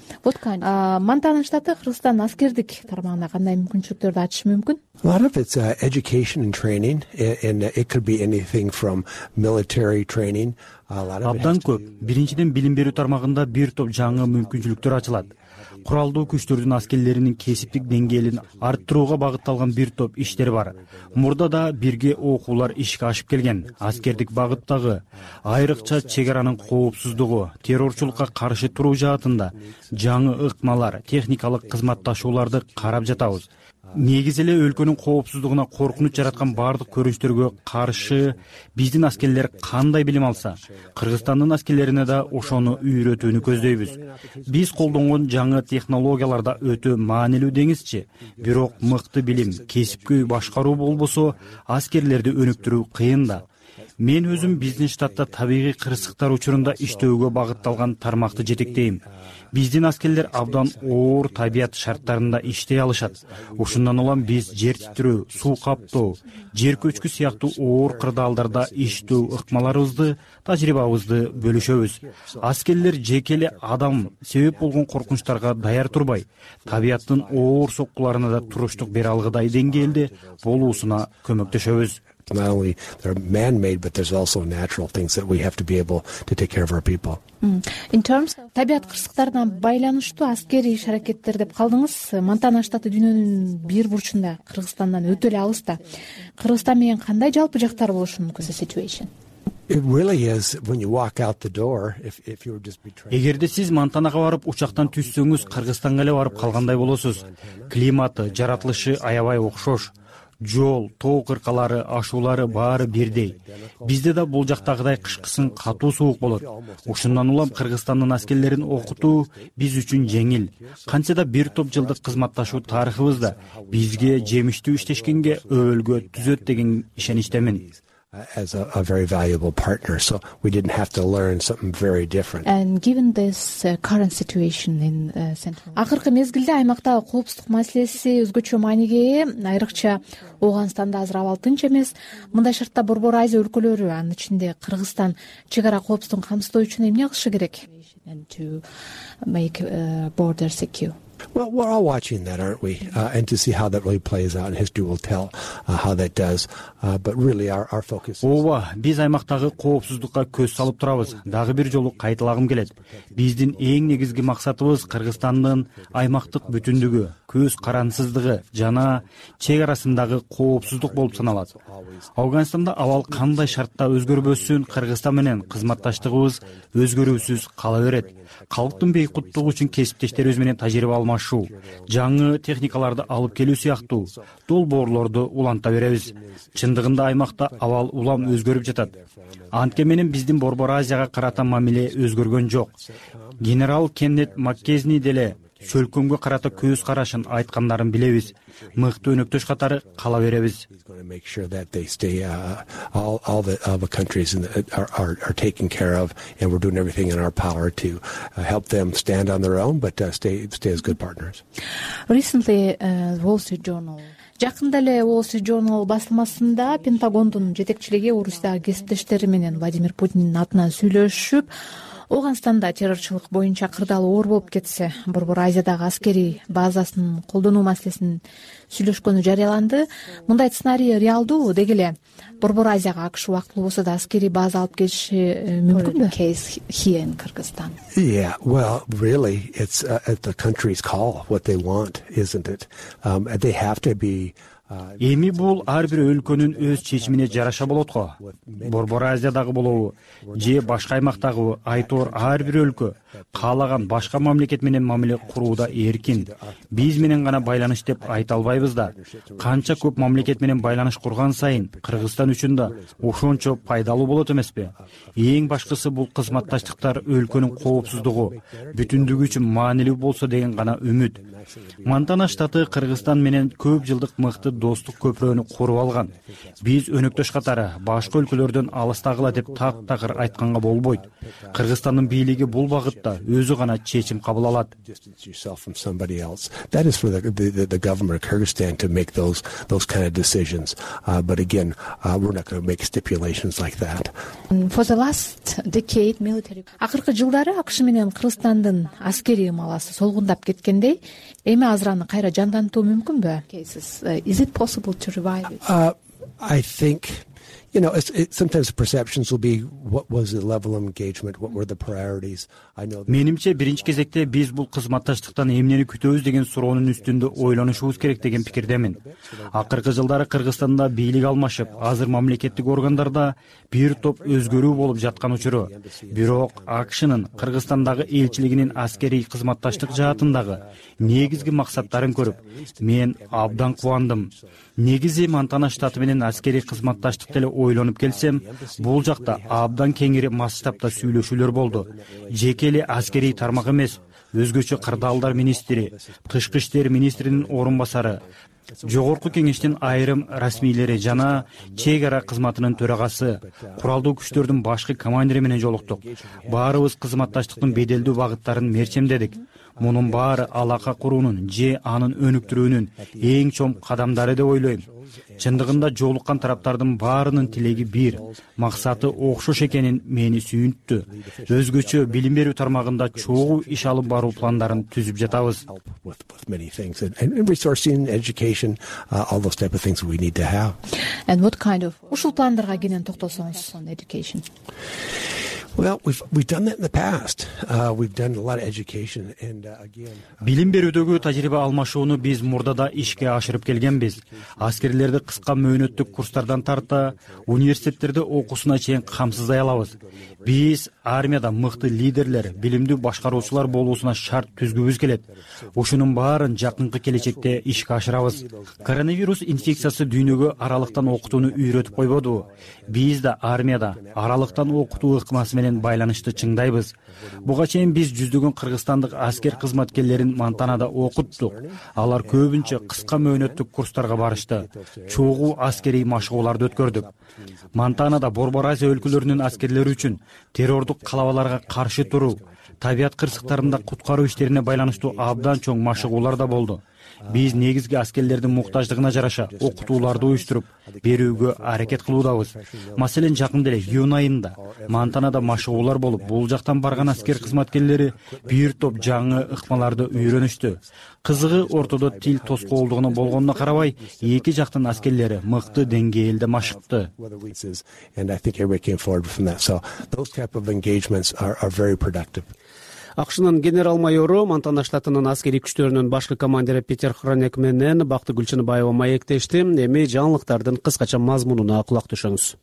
вот Монтана штаты Кыргызстан аскердик тармагына кандай мүмкүнчүлүктөрдү ачышы мүмкүн? A lot of it's uh, education and training, and it could be anything from military training. Абдан көп. Биринчиден билим берүү тармагында бир топ жаңы мүмкүнчүлүктөр ачылат. Куралдуу күчтөрдүн аскерлеринин кесиптик деңгээлин арттырууга багытталган бир топ иштер бар. Мурда да бирге окуулар ишке ашып келген. Аскердик багыттагы айрыкча чек аранын коопсуздугу, террорчулукка каршы туруу жаатында жаңы ыкмалар, техникалык кызматташууларды карап жатабыз. Негизи эле өлкөнүн коопсуздугуна коркунуч жараткан бардык көрүнүштөргө каршы биздин аскерлер кандай билим алса, Кыргызстандын аскерлерине да ошону үйрөтүүнү көздөйбүз. Биз колдонгон жаңы технологиялар да өтө маанилүү деңизчи, бирок мыкты билим, кесипкөй башкаруу болбосо аскерлерди өнүктүрүү кыйын да. Мен өзүм биздин штатта табигый кырсыктар учурунда иштөөгө багытталган тармакты жетектейм. Биздин аскерлер абдан оор табият шарттарында иштей алышат. Ушундан улам биз жер титирөө, суу каптоо, жер көчкү сыяктуу оор кырдаалдарда иштөө ыкмаларыбызды, тажрыйбабызды бөлүшөбүз. Аскерлер жеке эле адам себеп болгон коркунучтарга даяр турбай, табияттын оор соккуларына да туруштук бере алгыдай деңгээлде болуусуна көмөктөшөбүз. Not only they're man-made, but there's also natural things that we have to be able to take care of our people. In terms of табият кырсыктарына байланыштуу аскерий иш-аракеттер деп калдыңыз. Монтана штаты дүйнөнүн бир бурчунда, Кыргызстандан өтө эле алыста. Кыргызстан менен кандай жалпы жактар болушу мүмкүн? Situation. It really is when you walk out the door. If if you were just betrayed. Эгерде сиз Монтанага барып учактан түссөңүз, Кыргызстанга эле барып калгандай болосуз. Климаты, жаратылышы аябай окшош. Жол, тоо кыркалары, ашуулары баары бирдей. Бизде да бул жактагыдай кышкысын катуу суук болот. Ушундан улам Кыргызстандын аскерлерин окутуу биз үчүн жеңил. Канча да бир топ жылдык кызматташуу тарыхыбызда бизге жемиштүү иштешкенге өбөлгө түзөт деген ишеничтемин. As a, a very valuable partner, so we didn't have to learn something very different. And given this uh, current situation in uh, Central, акыркы мезгилде аймактагы коопсуздук маселеси өзгөчө мааниге ээ. Айрыкча Ооганстанда азыр абал тынч эмес. Мындай шартта Борбор Азия өлкөлөрү, анын ичинде Кыргызстан чек ара коопсуздугун камсыздоо үчүн эмне кылышы керек? And to make uh, border secure. Well, we're all watching that, aren't we? Uh, and to see how that really plays out, and history will tell uh, how that does. Uh, but really, our, our focus is... Ооба, биз аймактагы коопсуздукка көз салып турабыз. Дагы бир жолу кайталагым келет. Биздин эң негизги максатыбыз Кыргызстандын аймактык бүтүндүгү, көз карансыздыгы жана чек арасындагы коопсуздук болуп саналат. Афганистанда абал кандай шартта өзгөрбөсүн, Кыргызстан менен кызматташтыгыбыз өзгөрүүсүз кала берет. Калктын бейкуттугу үчүн кесиптештерибиз менен тажрыйба алмашуу, жаңы техникаларды алып келүү сыяктуу долбоорлорду уланта беребиз. Чындыгында аймакта абал улам өзгөрүп жатат. Антке менен биздин Борбор Азияга карата мамиле өзгөргөн жок. Генерал Кеннет Маккезни деле чөлкөмгө карата көз карашын айткандарын билебиз. Мыкты өнөктөш катары кала беребиз. Make sure that they stay, uh, all, all the, all the countries in the, are, are, are taken care of, and we're doing everything in our power to uh, help them stand on their own, but uh, stay, stay as good partners. Recently, uh, Wall Street Journal. Жакында эле Wall Street Journal басылмасында Пентагондун жетекчилиги Орусиядагы кесиптештери менен Владимир Путиндин атынан сүйлөшүп, Ооганстанда террорчулук боюнча кырдаал оор болуп кетсе, Борбор Азиядагы аскерий базасын колдонуу маселесин сүйлөшкөнү жарыяланды. Мындай сценарий реалдуу деги эле Борбор Азияга АКШ убактылуу болсо да аскерий база алып келиши мүмкүнбү? Case here in Kyrgyzstan. Yeah, well, really, it's uh, at the country's call what they want, isn't it? Um, they have to be. Эми бул ар бир өлкөнүн өз чечимине жараша болот го. Борбор Азиядагы болобу, же башка аймактагы айтор ар бир өлкө каалаган башка мамлекет менен мамиле курууда эркин. Биз менен гана байланыш деп айта албайбыз да. Канча көп мамлекет менен байланыш курган сайын Кыргызстан үчүн да ошончо пайдалуу болот эмеспи? Эң башкысы бул кызматташтыктар өлкөнүн коопсуздугу, бүтүндүгү үчүн маанилүү болсо деген гана үмүт. Монтана штаты Кыргызстан менен көп жылдык мыкты достук көпүрөнү куруп алган. Биз өнөктөш катары башка өлкөлөрдөн алыстагыла деп так-такыр айтканга болбойт. Кыргызстандын бийлиги бул багытта өзү гана чечим кабыл алат. That is for the, the, the government of Kyrgyzstan to make those those kind of decisions. Uh, but again, uh, we're not going to make stipulations like that. For the last decade, military. Акыркы жылдары АКШ менен Кыргызстандын аскерий ымаласы солгундап кеткендей, эми азыр аны кайра жандантуу мүмкүнбү? Is it possible to revive it? Uh, I think. You know, it's, it, sometimes perceptions will be what was the level of engagement, what were the priorities. I know. Менимче биринчи кезекте биз бул кызматташтыктан эмнени күтөбүз деген суроонун үстүндө ойлонушубуз керек деген пикирдемин. Акыркы жылдары Кыргызстанда бийлик алмашып, азыр мамлекеттик органдарда бир топ өзгөрүү болуп жаткан учуру. Бирок АКШнын Кыргызстандагы элчилигинин аскерий кызматташтык жаатындагы негизги максаттарын көрүп, мен абдан кубандым. Негизи Монтана штаты менен аскерий кызматташтык деле ойлонуп келсем, бул жакта абдан кеңири масштабта сүйлөшүүлөр болду. Жеке эле аскерий тармак эмес, өзгөчө кырдаалдар министри, тышкы иштер министринин орун басары, жогорку кеңештин айрым расмийлери жана чек ара кызматынын төрагасы, куралдуу күчтөрдүн башкы командири менен жолуктук. Баарыбыз кызматташтыктын беделдүү багыттарын мерчемдедик. Мунун баары алака куруунун же анын өнүктүрүүнүн эң чоң кадамдары деп ойлойм. Чындыгында жолуккан тараптардын баарынын тилеги бир, максаты окшош экенин мени сүйүнттү. Өзгөчө билим берүү тармагында чогуу иш алып баруу пландарын түзүп жатабыз. Ушул пландарга кенен токтолсоңуз, education. Well, we've we've done that in the past. Uh, we've done a lot of education and uh, again. Билим берүүдөгү тажрыйба алмашууну биз мурдада ишке ашырып келгенбиз. Аскерлерди кыска мөөнөттүк курстардан тарта, университеттерде окуусуна чейин камсыздай алабыз. Биз армияда мыкты лидерлер, билимдүү башкаруучулар болуусуна шарт түзгүбүз келет. Ушунун баарын жакынкы келечекте ишке ашырабыз. Коронавирус инфекциясы дүйнөгө аралыктан окутууну үйрөтүп койбоду. Биз да армияда аралыктан окутуу ыкмасы менен байланышты чыңдайбыз. Буга чейин биз жүздөгөн кыргызстандык аскер кызматкерлерин Монтанада окуттук. Алар көбүнчө кыска мөөнөттүк курстарга барышты. Чогуу аскерий машыгууларды өткөрдүк. Монтанада Борбор Азия өлкөлөрүнүн аскерлери үчүн террордук калабаларга каршы туруу, табият кырсыктарында куткаруу иштерине байланыштуу абдан чоң машыгуулар да болду. Биз негизги аскерлердин муктаждыгына жараша окутууларды уюштуруп берүүгө аракет кылуудабыз. Маселен, жакында эле июнь айында Монтанада машыгуулар болуп, бул жактан барган аскер кызматкерлери бир топ жаңы ыкмаларды үйрөнүштү. Кызыгы, ортодо тил тоскоолдугуна болгонуна карабай, эки жактын аскерлери мыкты деңгээлде машыкты. АКШнын генерал-майору Монтана штатынын аскерий күчтөрүнүн башкы командири Питер Хронек менен Бакты Гүлчыныбаева маектешти. Эми жаңылыктардын кыскача мазмунуна кулак түшөңүз.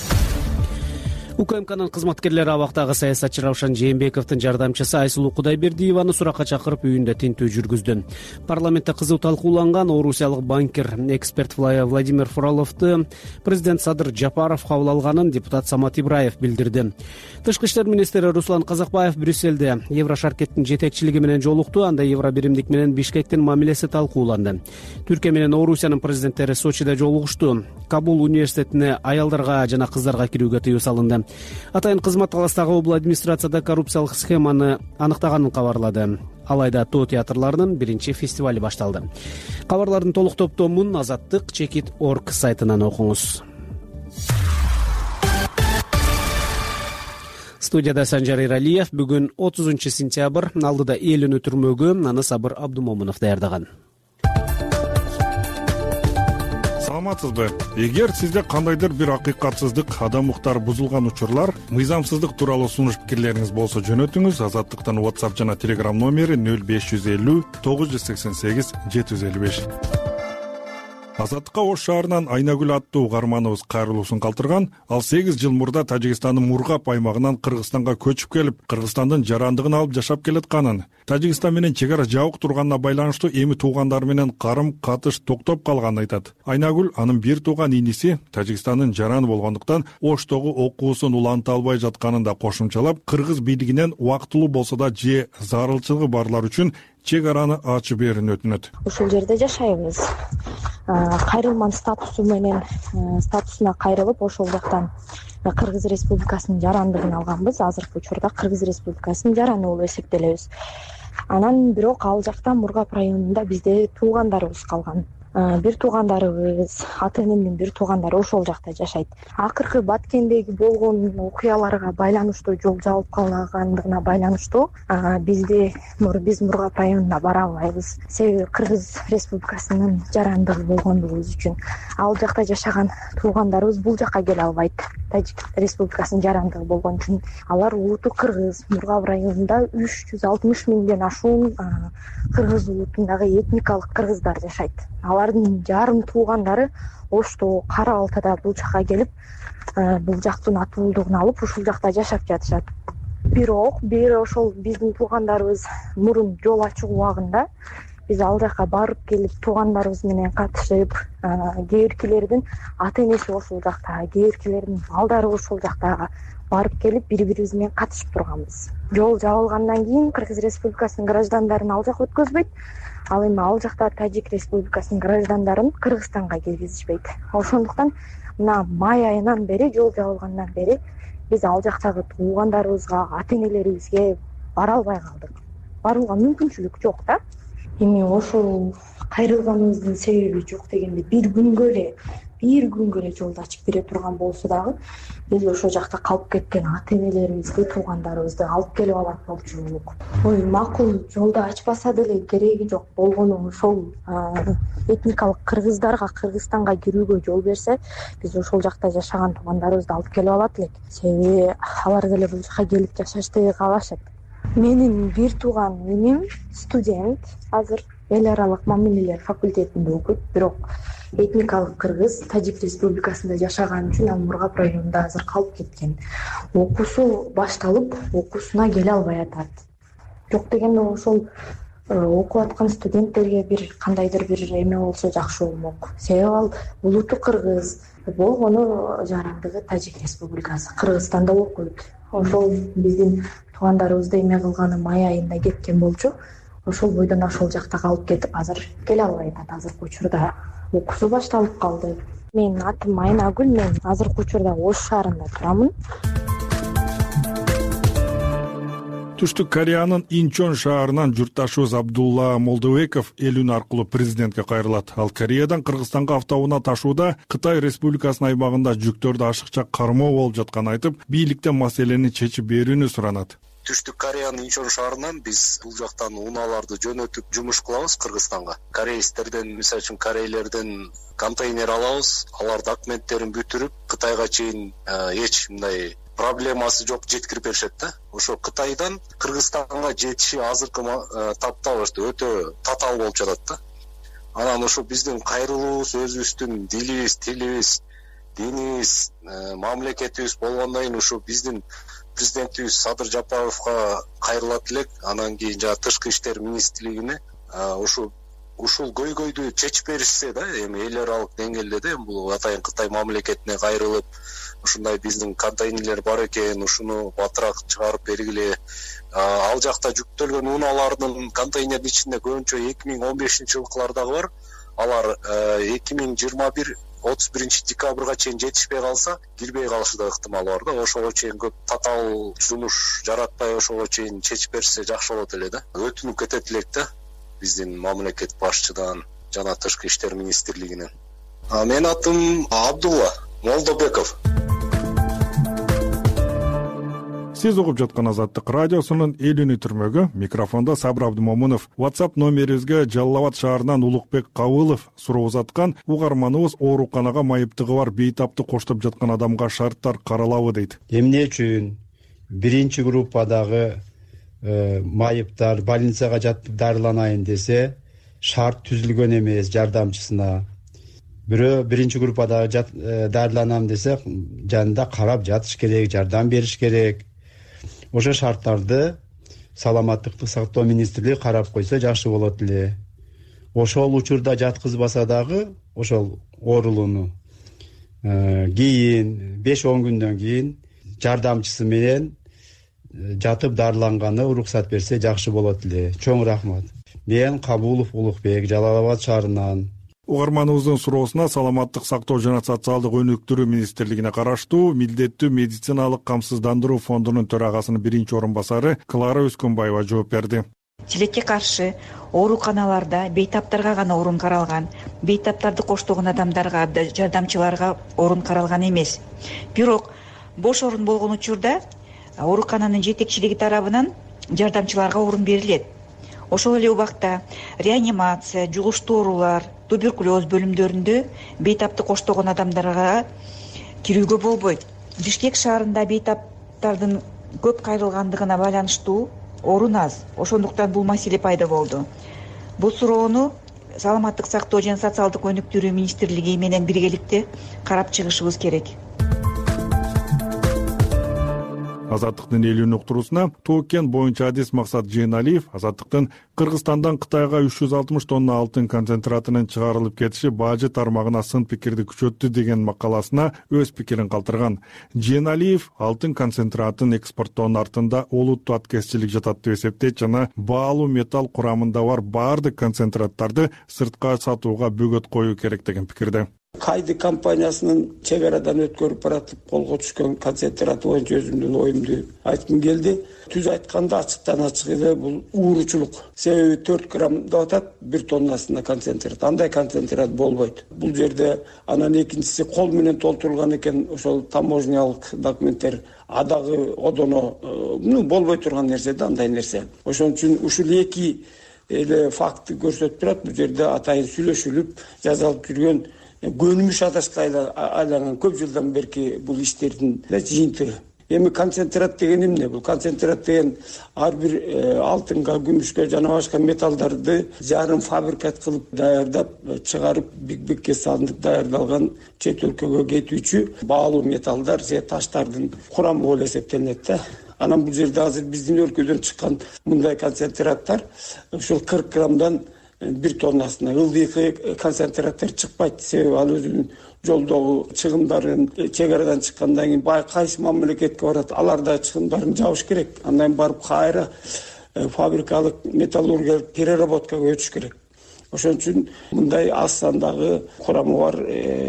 УКМКнын кызматкерлери абактагы саясатчы Равшан Жээнбековдун жардамчысы Айсулуу Кудайбердиеваны суракка чакырып үйүндө тинтүү жүргүздү. Парламентте кызуу талкууланган орусиялык банкир, эксперт Владимир Фроловду президент Садыр Жапаров кабыл алганын депутат Самат Ибраев билдирди. Тышкы иштер министри Руслан Казакбаев Брюссельде Еврошаркеттин жетекчилиги менен жолукту. Анда Евро биримдик менен Бишкектин мамилеси талкууланды. Түркия менен Орусиянын президенттери Сочиде жолугушту. Кабул университетине аялдарга жана кыздарга кирүүгө тыюу салынды. Атайын кызмат таластагы обл администрацияда коррупциялык схеманы аныктаганын кабарлады. Алайда Тоо театрларынын биринчи фестивали башталды. Кабарлардын толук топтомун Азаттык чекит точка орг сайтынан окуңуз. Студияда Санжар Иралиев. Бүгүн отузунчу сентябрь. Алдыда эл үнү түрмөгү аны Сабыр Абдумомунов даярдаган. Саламатсызбы? Эгер сизде кандайдыр бир акыйкатсыздык, адам укуктары бузулган учурлар, мыйзамсыздык тууралуу сунуш пикирлериңиз болсо жөнөтүңүз. Азаттыктын WhatsApp жана Telegram номери нөл беш жүз элүү тогуз жүз сексен сегиз жети жүз элүү беш. Азаттыкка Ош шаарынан Айнагүл аттуу угарманыбыз кайрылуусун калтырган. Ал сегиз жыл мурда Тажикстандын Мургап аймагынан Кыргызстанга көчүп келип, Кыргызстандын жарандыгын алып жашап келатканын, Тажикстан менен чек ара жабык турганына байланыштуу эми туугандары менен карым катыш токтоп калганын айтат. Айнагүл анын бир тууган иниси Тажикстандын жараны болгондуктан Оштогу окуусун уланта албай жатканын да кошумчалап, кыргыз бийлигинен убактылуу болсо да же зарылчылыгы барлар үчүн чек араны ачып берүүнү өтүнөт. Ушул жерде жашайбыз. Кайрылман статусу менен статусуна кайрылып ошол жактан Кыргыз Республикасынын жарандыгын алганбыз. Азыркы учурда Кыргыз Республикасынын жараны болуп эсептелебиз. Анан бирок ал жакта Мургап районунда бизде туугандарыбыз калган. Бир туугандарыбыз, ата энемдин бир туугандары ошол жакта жашайт. Акыркы Баткендеги болгон окуяларга байланыштуу, жол жабылып калгандыгына байланыштуу бизде биз Мургап районуна бара албайбыз. Себеби Кыргыз Республикасынын жарандыгы болгондугубуз үчүн ал жакта жашаган туугандарыбыз бул жакка келе албайт. Тажик Республикасынын жарандыгы болгон үчүн алар улуту Кыргыз. Мургап районунда үч жүз алтымыш миңден ашуун кыргыз улутундагы этникалык кыргыздар жашайт. Алардын жарым туугандары Ошто, Кара Алтада бул жакка келип, бул жактын атуулдугун алып, ушул жакта жашап жатышат. Бирок бир ошол биздин туугандарыбыз мурун жол ачуу убагында биз ал жака барып келип туугандарыбыз менен катышып, кээ биркилердин ата энеси ошол жакта, кээ биркилердин балдары ошол жакта барып келип бири-бирибиз менен катышып турганбыз. Жол жабылгандан кийин Кыргыз Республикасынын граждандарын ал жак өткөзбөйт. Ал эми ал жакта Тажик Республикасынын граждандарын Кыргызстанга киргизишпейт. Ошондуктан мына май айынан бери, жол жабылгандан бери биз ал жактагы туугандарыбызга, ата энелерибизге бара албай калдык. Барууга мүмкүнчүлүк жок да. Эми ошол кайрылганыбыздын себеби жок дегенде бир күнгө эле бир күнгө эле жолду ачып бере турган болсо дагы биз ошол жакта калып кеткен ата энелерибизди, туугандарыбызды алып келип алат болчумук. Ой, макул, жолду ачпаса деле кереги жок. Болгону ошол этникалык кыргыздарга Кыргызстанга кирүүгө жол берсе, биз ошол жакта жашаган туугандарыбызды алып келип алат элек. Себеби алар деле бул жака келип жашашты каалашат. Менин бир тууган иним студент, азыр эл аралык мамилелер факультетинде окуйт, бирок этникалык кыргыз Тажик Республикасында жашаган үчүн ал Мургап районунда азыр калып кеткен. Окуусу башталып, окуусуна келе албай атат. Жок дегенде ошол окуп аткан студенттерге бир кандайдыр бир эме болсо жакшы болмок. Себеби ал улуту кыргыз, болгону жарандыгы Тажик Республикасы, Кыргызстанда окуйт. Ошол биздин туугандарыбызды эме кылганы май айында кеткен болчу. Ошол бойдон ошол жакта калып кетип, азыр келе албай атат. Азыркы учурда окуусу башталып калды. Менин атым Айнагүл, мен азыркы учурда Ош шаарында турамын. Түштүк Кореянын Инчон шаарынан журтташыбыз Абдулла Молдобеков эл үн аркылуу президентке кайрылат. Ал Кореядан Кыргызстанга автоунаа ташууда Кытай Республикасынын аймагында жүктөрдү ашыкча кармоо болуп жатканын айтып, бийликтен маселени чечип берүүнү суранат. Түштүк Кореянын Инчон шаарынан биз бул жактан унааларды жөнөтүп жумуш кылабыз Кыргызстанга. Кореецтерден, мисалы үчүн корейлерден контейнер алабыз, алар документтерин бүтүрүп Кытайга чейин эч мындай проблемасы жок жеткирип беришет да. Ошо Кытайдан Кыргызстанга жетиши азыркы тапта өтө татаал болуп жатат да. Анан ошо биздин кайрылуубуз өзүбүздүн дилибиз, тилибиз, динибиз, мамлекетибиз болгондон кийин ошо биздин президентибиз Садыр Жапаровго кайрылат элек. Анан кийин жана Тышкы иштер министрлигине ошо ушул көйгөйдү чечип беришсе да, эми эл аралык деңгээлде да бул атайын Кытай мамлекетине кайрылып, ушундай биздин контейнерлер бар экен, ушуну батыраак чыгарып бергиле. Ал жакта жүктөлгөн унаалардын контейнердин ичинде көбүнчө эки миң он бешинчи жылкылар дагы бар. Алар эки миң жыйырма бир отуз биринчи декабрга чейин жетишпей калса, кирбей калышы да ыктымалы бар да. Ошого чейин көп татаал жумуш жаратпай ошого чейин чечип берсе жакшы болот эле да. Өтүнүп кетет элек да биздин мамлекет башчыдан жана Тышкы иштер министрлигинен. Менин атым Абдулла Молдобеков. Сиз угуп жаткан Азаттык радиосунун эл үнү түрмөгү, микрофондо Сабыр Абдымомунов. WhatsApp номерибизге Жалал Абад шаарынан Улукбек Кабылов суроо узаткан. Угарманыбыз ооруканага майыптыгы бар бейтапты коштоп жаткан адамга шарттар каралабы дейт. Эмне үчүн биринчи группадагы майыптар больницага жатып дарыланайын десе, шарт түзүлгөн эмес жардамчысына. Бирөө биринчи группадагы дарыланам десе, жанында карап жатыш керек, жардам бериш керек. Ошо шарттарды саламаттыкты сактоо министрлиги карап койсо жакшы болот эле. Ошол учурда жаткызбаса дагы, ошол оорулууну кийин беш он күндөн кийин жардамчысы менен жатып дарыланганы уруксат берсе жакшы болот эле. Чоң рахмат. мен Кабулов Улукбек, Жалал Абад шаарынан. Угарманыбыздын суроосуна саламаттык сактоо жана социалдык өнүктүрүү министрлигине караштуу милдеттүү медициналык камсыздандыруу фондунун төрагасынын биринчи орун басары Клара Өскөнбаева жооп берди. Тилекке каршы ооруканаларда бейтаптарга гана орун каралган, бейтаптарды коштогон адамдарга, жардамчыларга орун каралган эмес. Бирок бош орун болгон учурда оорукананын жетекчилиги тарабынан жардамчыларга орун берилет. Ошол эле убакта реанимация, жугуштуу оорулар, туберкулез бөлүмдөрүндө бейтапты коштогон адамдарга кирүүгө болбойт. Бишкек шаарында бейтаптардын көп кайрылгандыгына байланыштуу орун аз. Ошондуктан бул маселе пайда болду. Бул суроону саламаттык сактоо жана социалдык өнүктүрүү министрлиги менен биргеликте карап чыгышыбыз керек. Азаттыктын элүүнүн уктуруусуна Тоокен боюнча адис Максат Жейналиев Азаттыктын Кыргызстандан Кытайга үч жүз алтымыш тонна алтын концентратынын чыгарылып кетиши бажы тармагына сын пикирди күчөттү деген макаласына өз пикирин калтырган. Жейналиев алтын концентратын экспорттоонун артында олуттуу аткезчилик жатат деп эсептейт жана баалуу металл курамында бар баардык концентраттарды сыртка сатууга бөгөт коюу керек деген пикирде. Кайды компаниясынын чек арадан өткөрүп баратып колго түшкөн концентраты боюнча өзүмдүн оюмду айткым келди. Түз айтканда ачыктан ачык эле бул ууручулук. Себеби төрт грамм деп атат бир тоннасына концентрат. Андай концентрат болбойт. Бул жерде анан экинчиси кол менен толтурулган экен, ошол таможнялык документтер адагы одоно ну болбой турган нерсе да, андай нерсе. Ошон үчүн ушул эки эле факты көрсөтүп турат. Бул жерде атайын сүйлөшүлүп, жазалып жүргөн көнүмүш адашка айланган көп жылдан берки бул иштердин жыйынтыгы. Эми концентрат деген эмне? Бул концентрат деген ар бир алтынга, күмүшкө жана башка металлдарды жарым фабрикат кылып даярдап чыгарып бик-бикке салынып даярдалган чет өлкөгө кетүүчү баалуу металлдар же таштардын курамы болуп эсептелинет да. Анан бул жерде азыр биздин өлкөдөн чыккан мындай концентраттар ушул кырк граммдан бир тоннасына ылдыйкы концентраттар чыкпайт. Себеби ал өзүнүн жолдогу чыгымдарын чек арадан чыккандан кийин бай кайсы мамлекетке барат, алар да чыгымдарын жабыш керек. Андан барып кайра фабрикалык металлургиялык переработкага өтүш керек. Ошон үчүн мындай аз сандагы курамы бар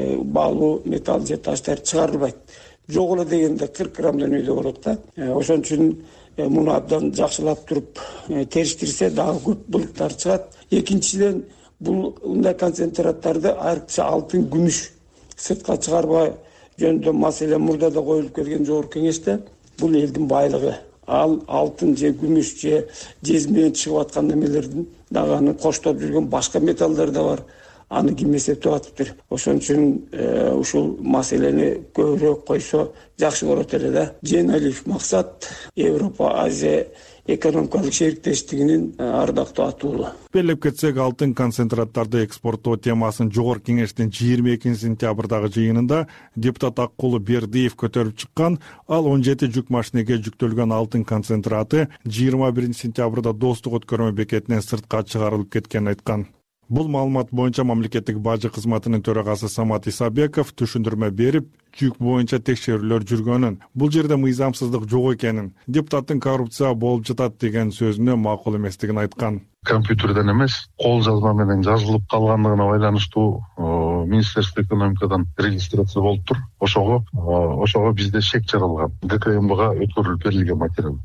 баалуу металл же таштар чыгарылбайт. Жок эле дегенде кырк граммдан үйдө болот да. Ошон үчүн муну абдан жакшылап туруп териштирсе дагы көп былыктар чыгат. Экинчиден бул мындай концентраттарды айрыкча алтын, күмүш сыртка чыгарбай жөнүндө маселе мурда да коюлуп келген жогорку кеңеште. Бул элдин байлыгы. Ал алтын же күмүш же жез менен чыгып аткан немелердин дагы аны коштоп жүргөн башка металлдар да бар. Аны ким эсептеп атыптыр. Ошон үчүн ушул маселени көбүрөөк койсо жакшы болот эле да. Жейналиев Максат, Европа Азия экономикалык шериктештигинин ардактуу атуулу. Белеп кетсек, алтын концентраттарды экспорттоо темасын жогорку кеңештин жыйырма экинчи сентябрдагы жыйынында депутат Аккулу Бердиев көтөрүп чыккан. Ал он жети жүк машинеге жүктөлгөн алтын концентраты жыйырма биринчи сентябрда Достук өткөрмө бекетинен сыртка чыгарылып кеткенин айткан. Бул маалымат боюнча мамлекеттик бажы кызматынын төрагасы Самат Исабеков түшүндүрмө берип, жүк боюнча текшерүүлөр жүргөнүн, бул жерде мыйзамсыздык жок экенин, депутаттын коррупция болуп жатат деген сөзүнө макул эместигин айткан. Компьютерден эмес, кол жазма менен жазылып калгандыгына байланыштуу Министерство экономикадан регистрация болуптур. Ошого, ошого бизде шек жаралган. ГКМБга өткөрүлүп берилген материал.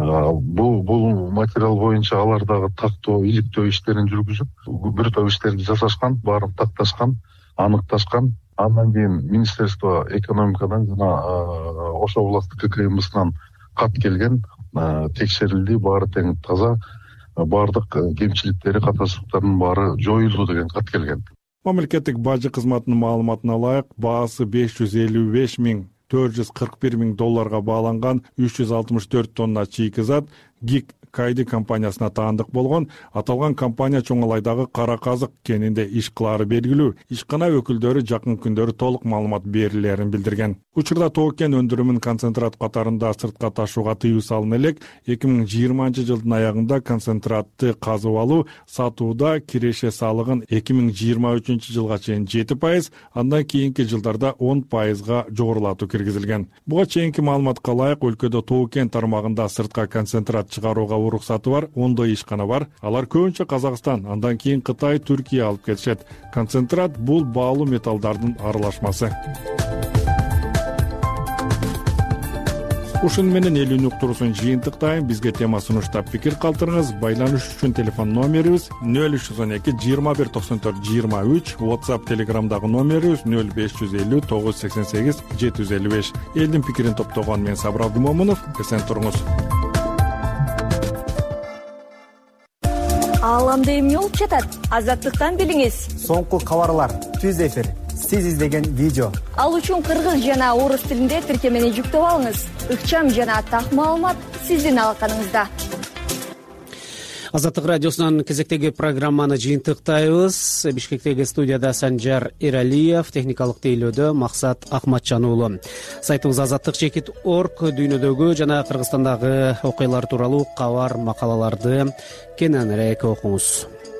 Бул бул материал боюнча алар дагы тактоо, иликтөө иштерин жүргүзүп, бир топ иштерди жасашкан, баарын такташкан, аныкташкан. Андан кийин Министерство экономикадан жана Ош областтык ККМБсынан кат келген, текшерилди, баары тең таза, баардык кемчиликтери, катачылыктардын баары жоюлду деген кат келген. Мамлекеттик бажы кызматынын маалыматына ылайык, баасы беш жүз элүү беш миң төрт жүз кырк бир миң долларга бааланган үч жүз алтымыш төрт тонна чийки-зат ГИК Кайды компаниясына таандык болгон. Аталган компания Чоңалайдагы Кара Казык кенинде иш кылаары белгилүү. Ишкана өкүлдөрү жакын күндөрү толук маалымат берилерин билдирген. Учурда Тоокен өндүрүмүн концентрат катарында сыртка ташууга тыюу салына элек. эки миң жыйырманчы жылдын аягында концентратты казып алуу, сатууда киреше салыгын эки миң жыйырма үчүнчү жылга чейин жети пайыз, андан кийинки жылдарда он пайызга жогорулатуу киргизилген. Буга чейинки маалыматка ылайык, өлкөдө Тоокен тармагында сыртка концентрат чыгарууга табуу уруксаты бар ондой ишкана бар. Алар көбүнчө Казакстан, андан кийин Кытай, Түркия алып келишет. Концентрат бул баалуу металлдардын аралашмасы. Ушун менен элүүнү уктуруусун жыйынтыктайын. Бизге тема сунуштап пикир калтырыңыз. Байланыш үчүн телефон номерибиз нөл үч жүз он эки жыйырма бир токсон төрт жыйырма үч, WhatsApp, Telegramдагы номерибиз нөл беш жүз элүү тогуз жүз сексен сегиз жети жүз элүү беш. Элдин пикирин топтогон мен Сабыр Абдумомунов. Эсен туруңуз. Ааламда эмне болуп жатат? Азаттыктан билиңиз. Соңку кабарлар, түз эфир, сиз издеген видео. Ал үчүн кыргыз жана орус тилинде тиркемени жүктөп алыңыз. Ыкчам жана так маалымат сиздин алаканыңызда. Азаттык радиосунан кезектеги программаны жыйынтыктайбыз. Бишкектеги студияда Санжар Эралиев, техникалык тейлөөдө Максат Акматжан уулу. Сайтыбыз азаттык чекит орг дүйнөдөгү жана Кыргызстандагы окуялар тууралуу кабар, макалаларды кененирээк окуңуз.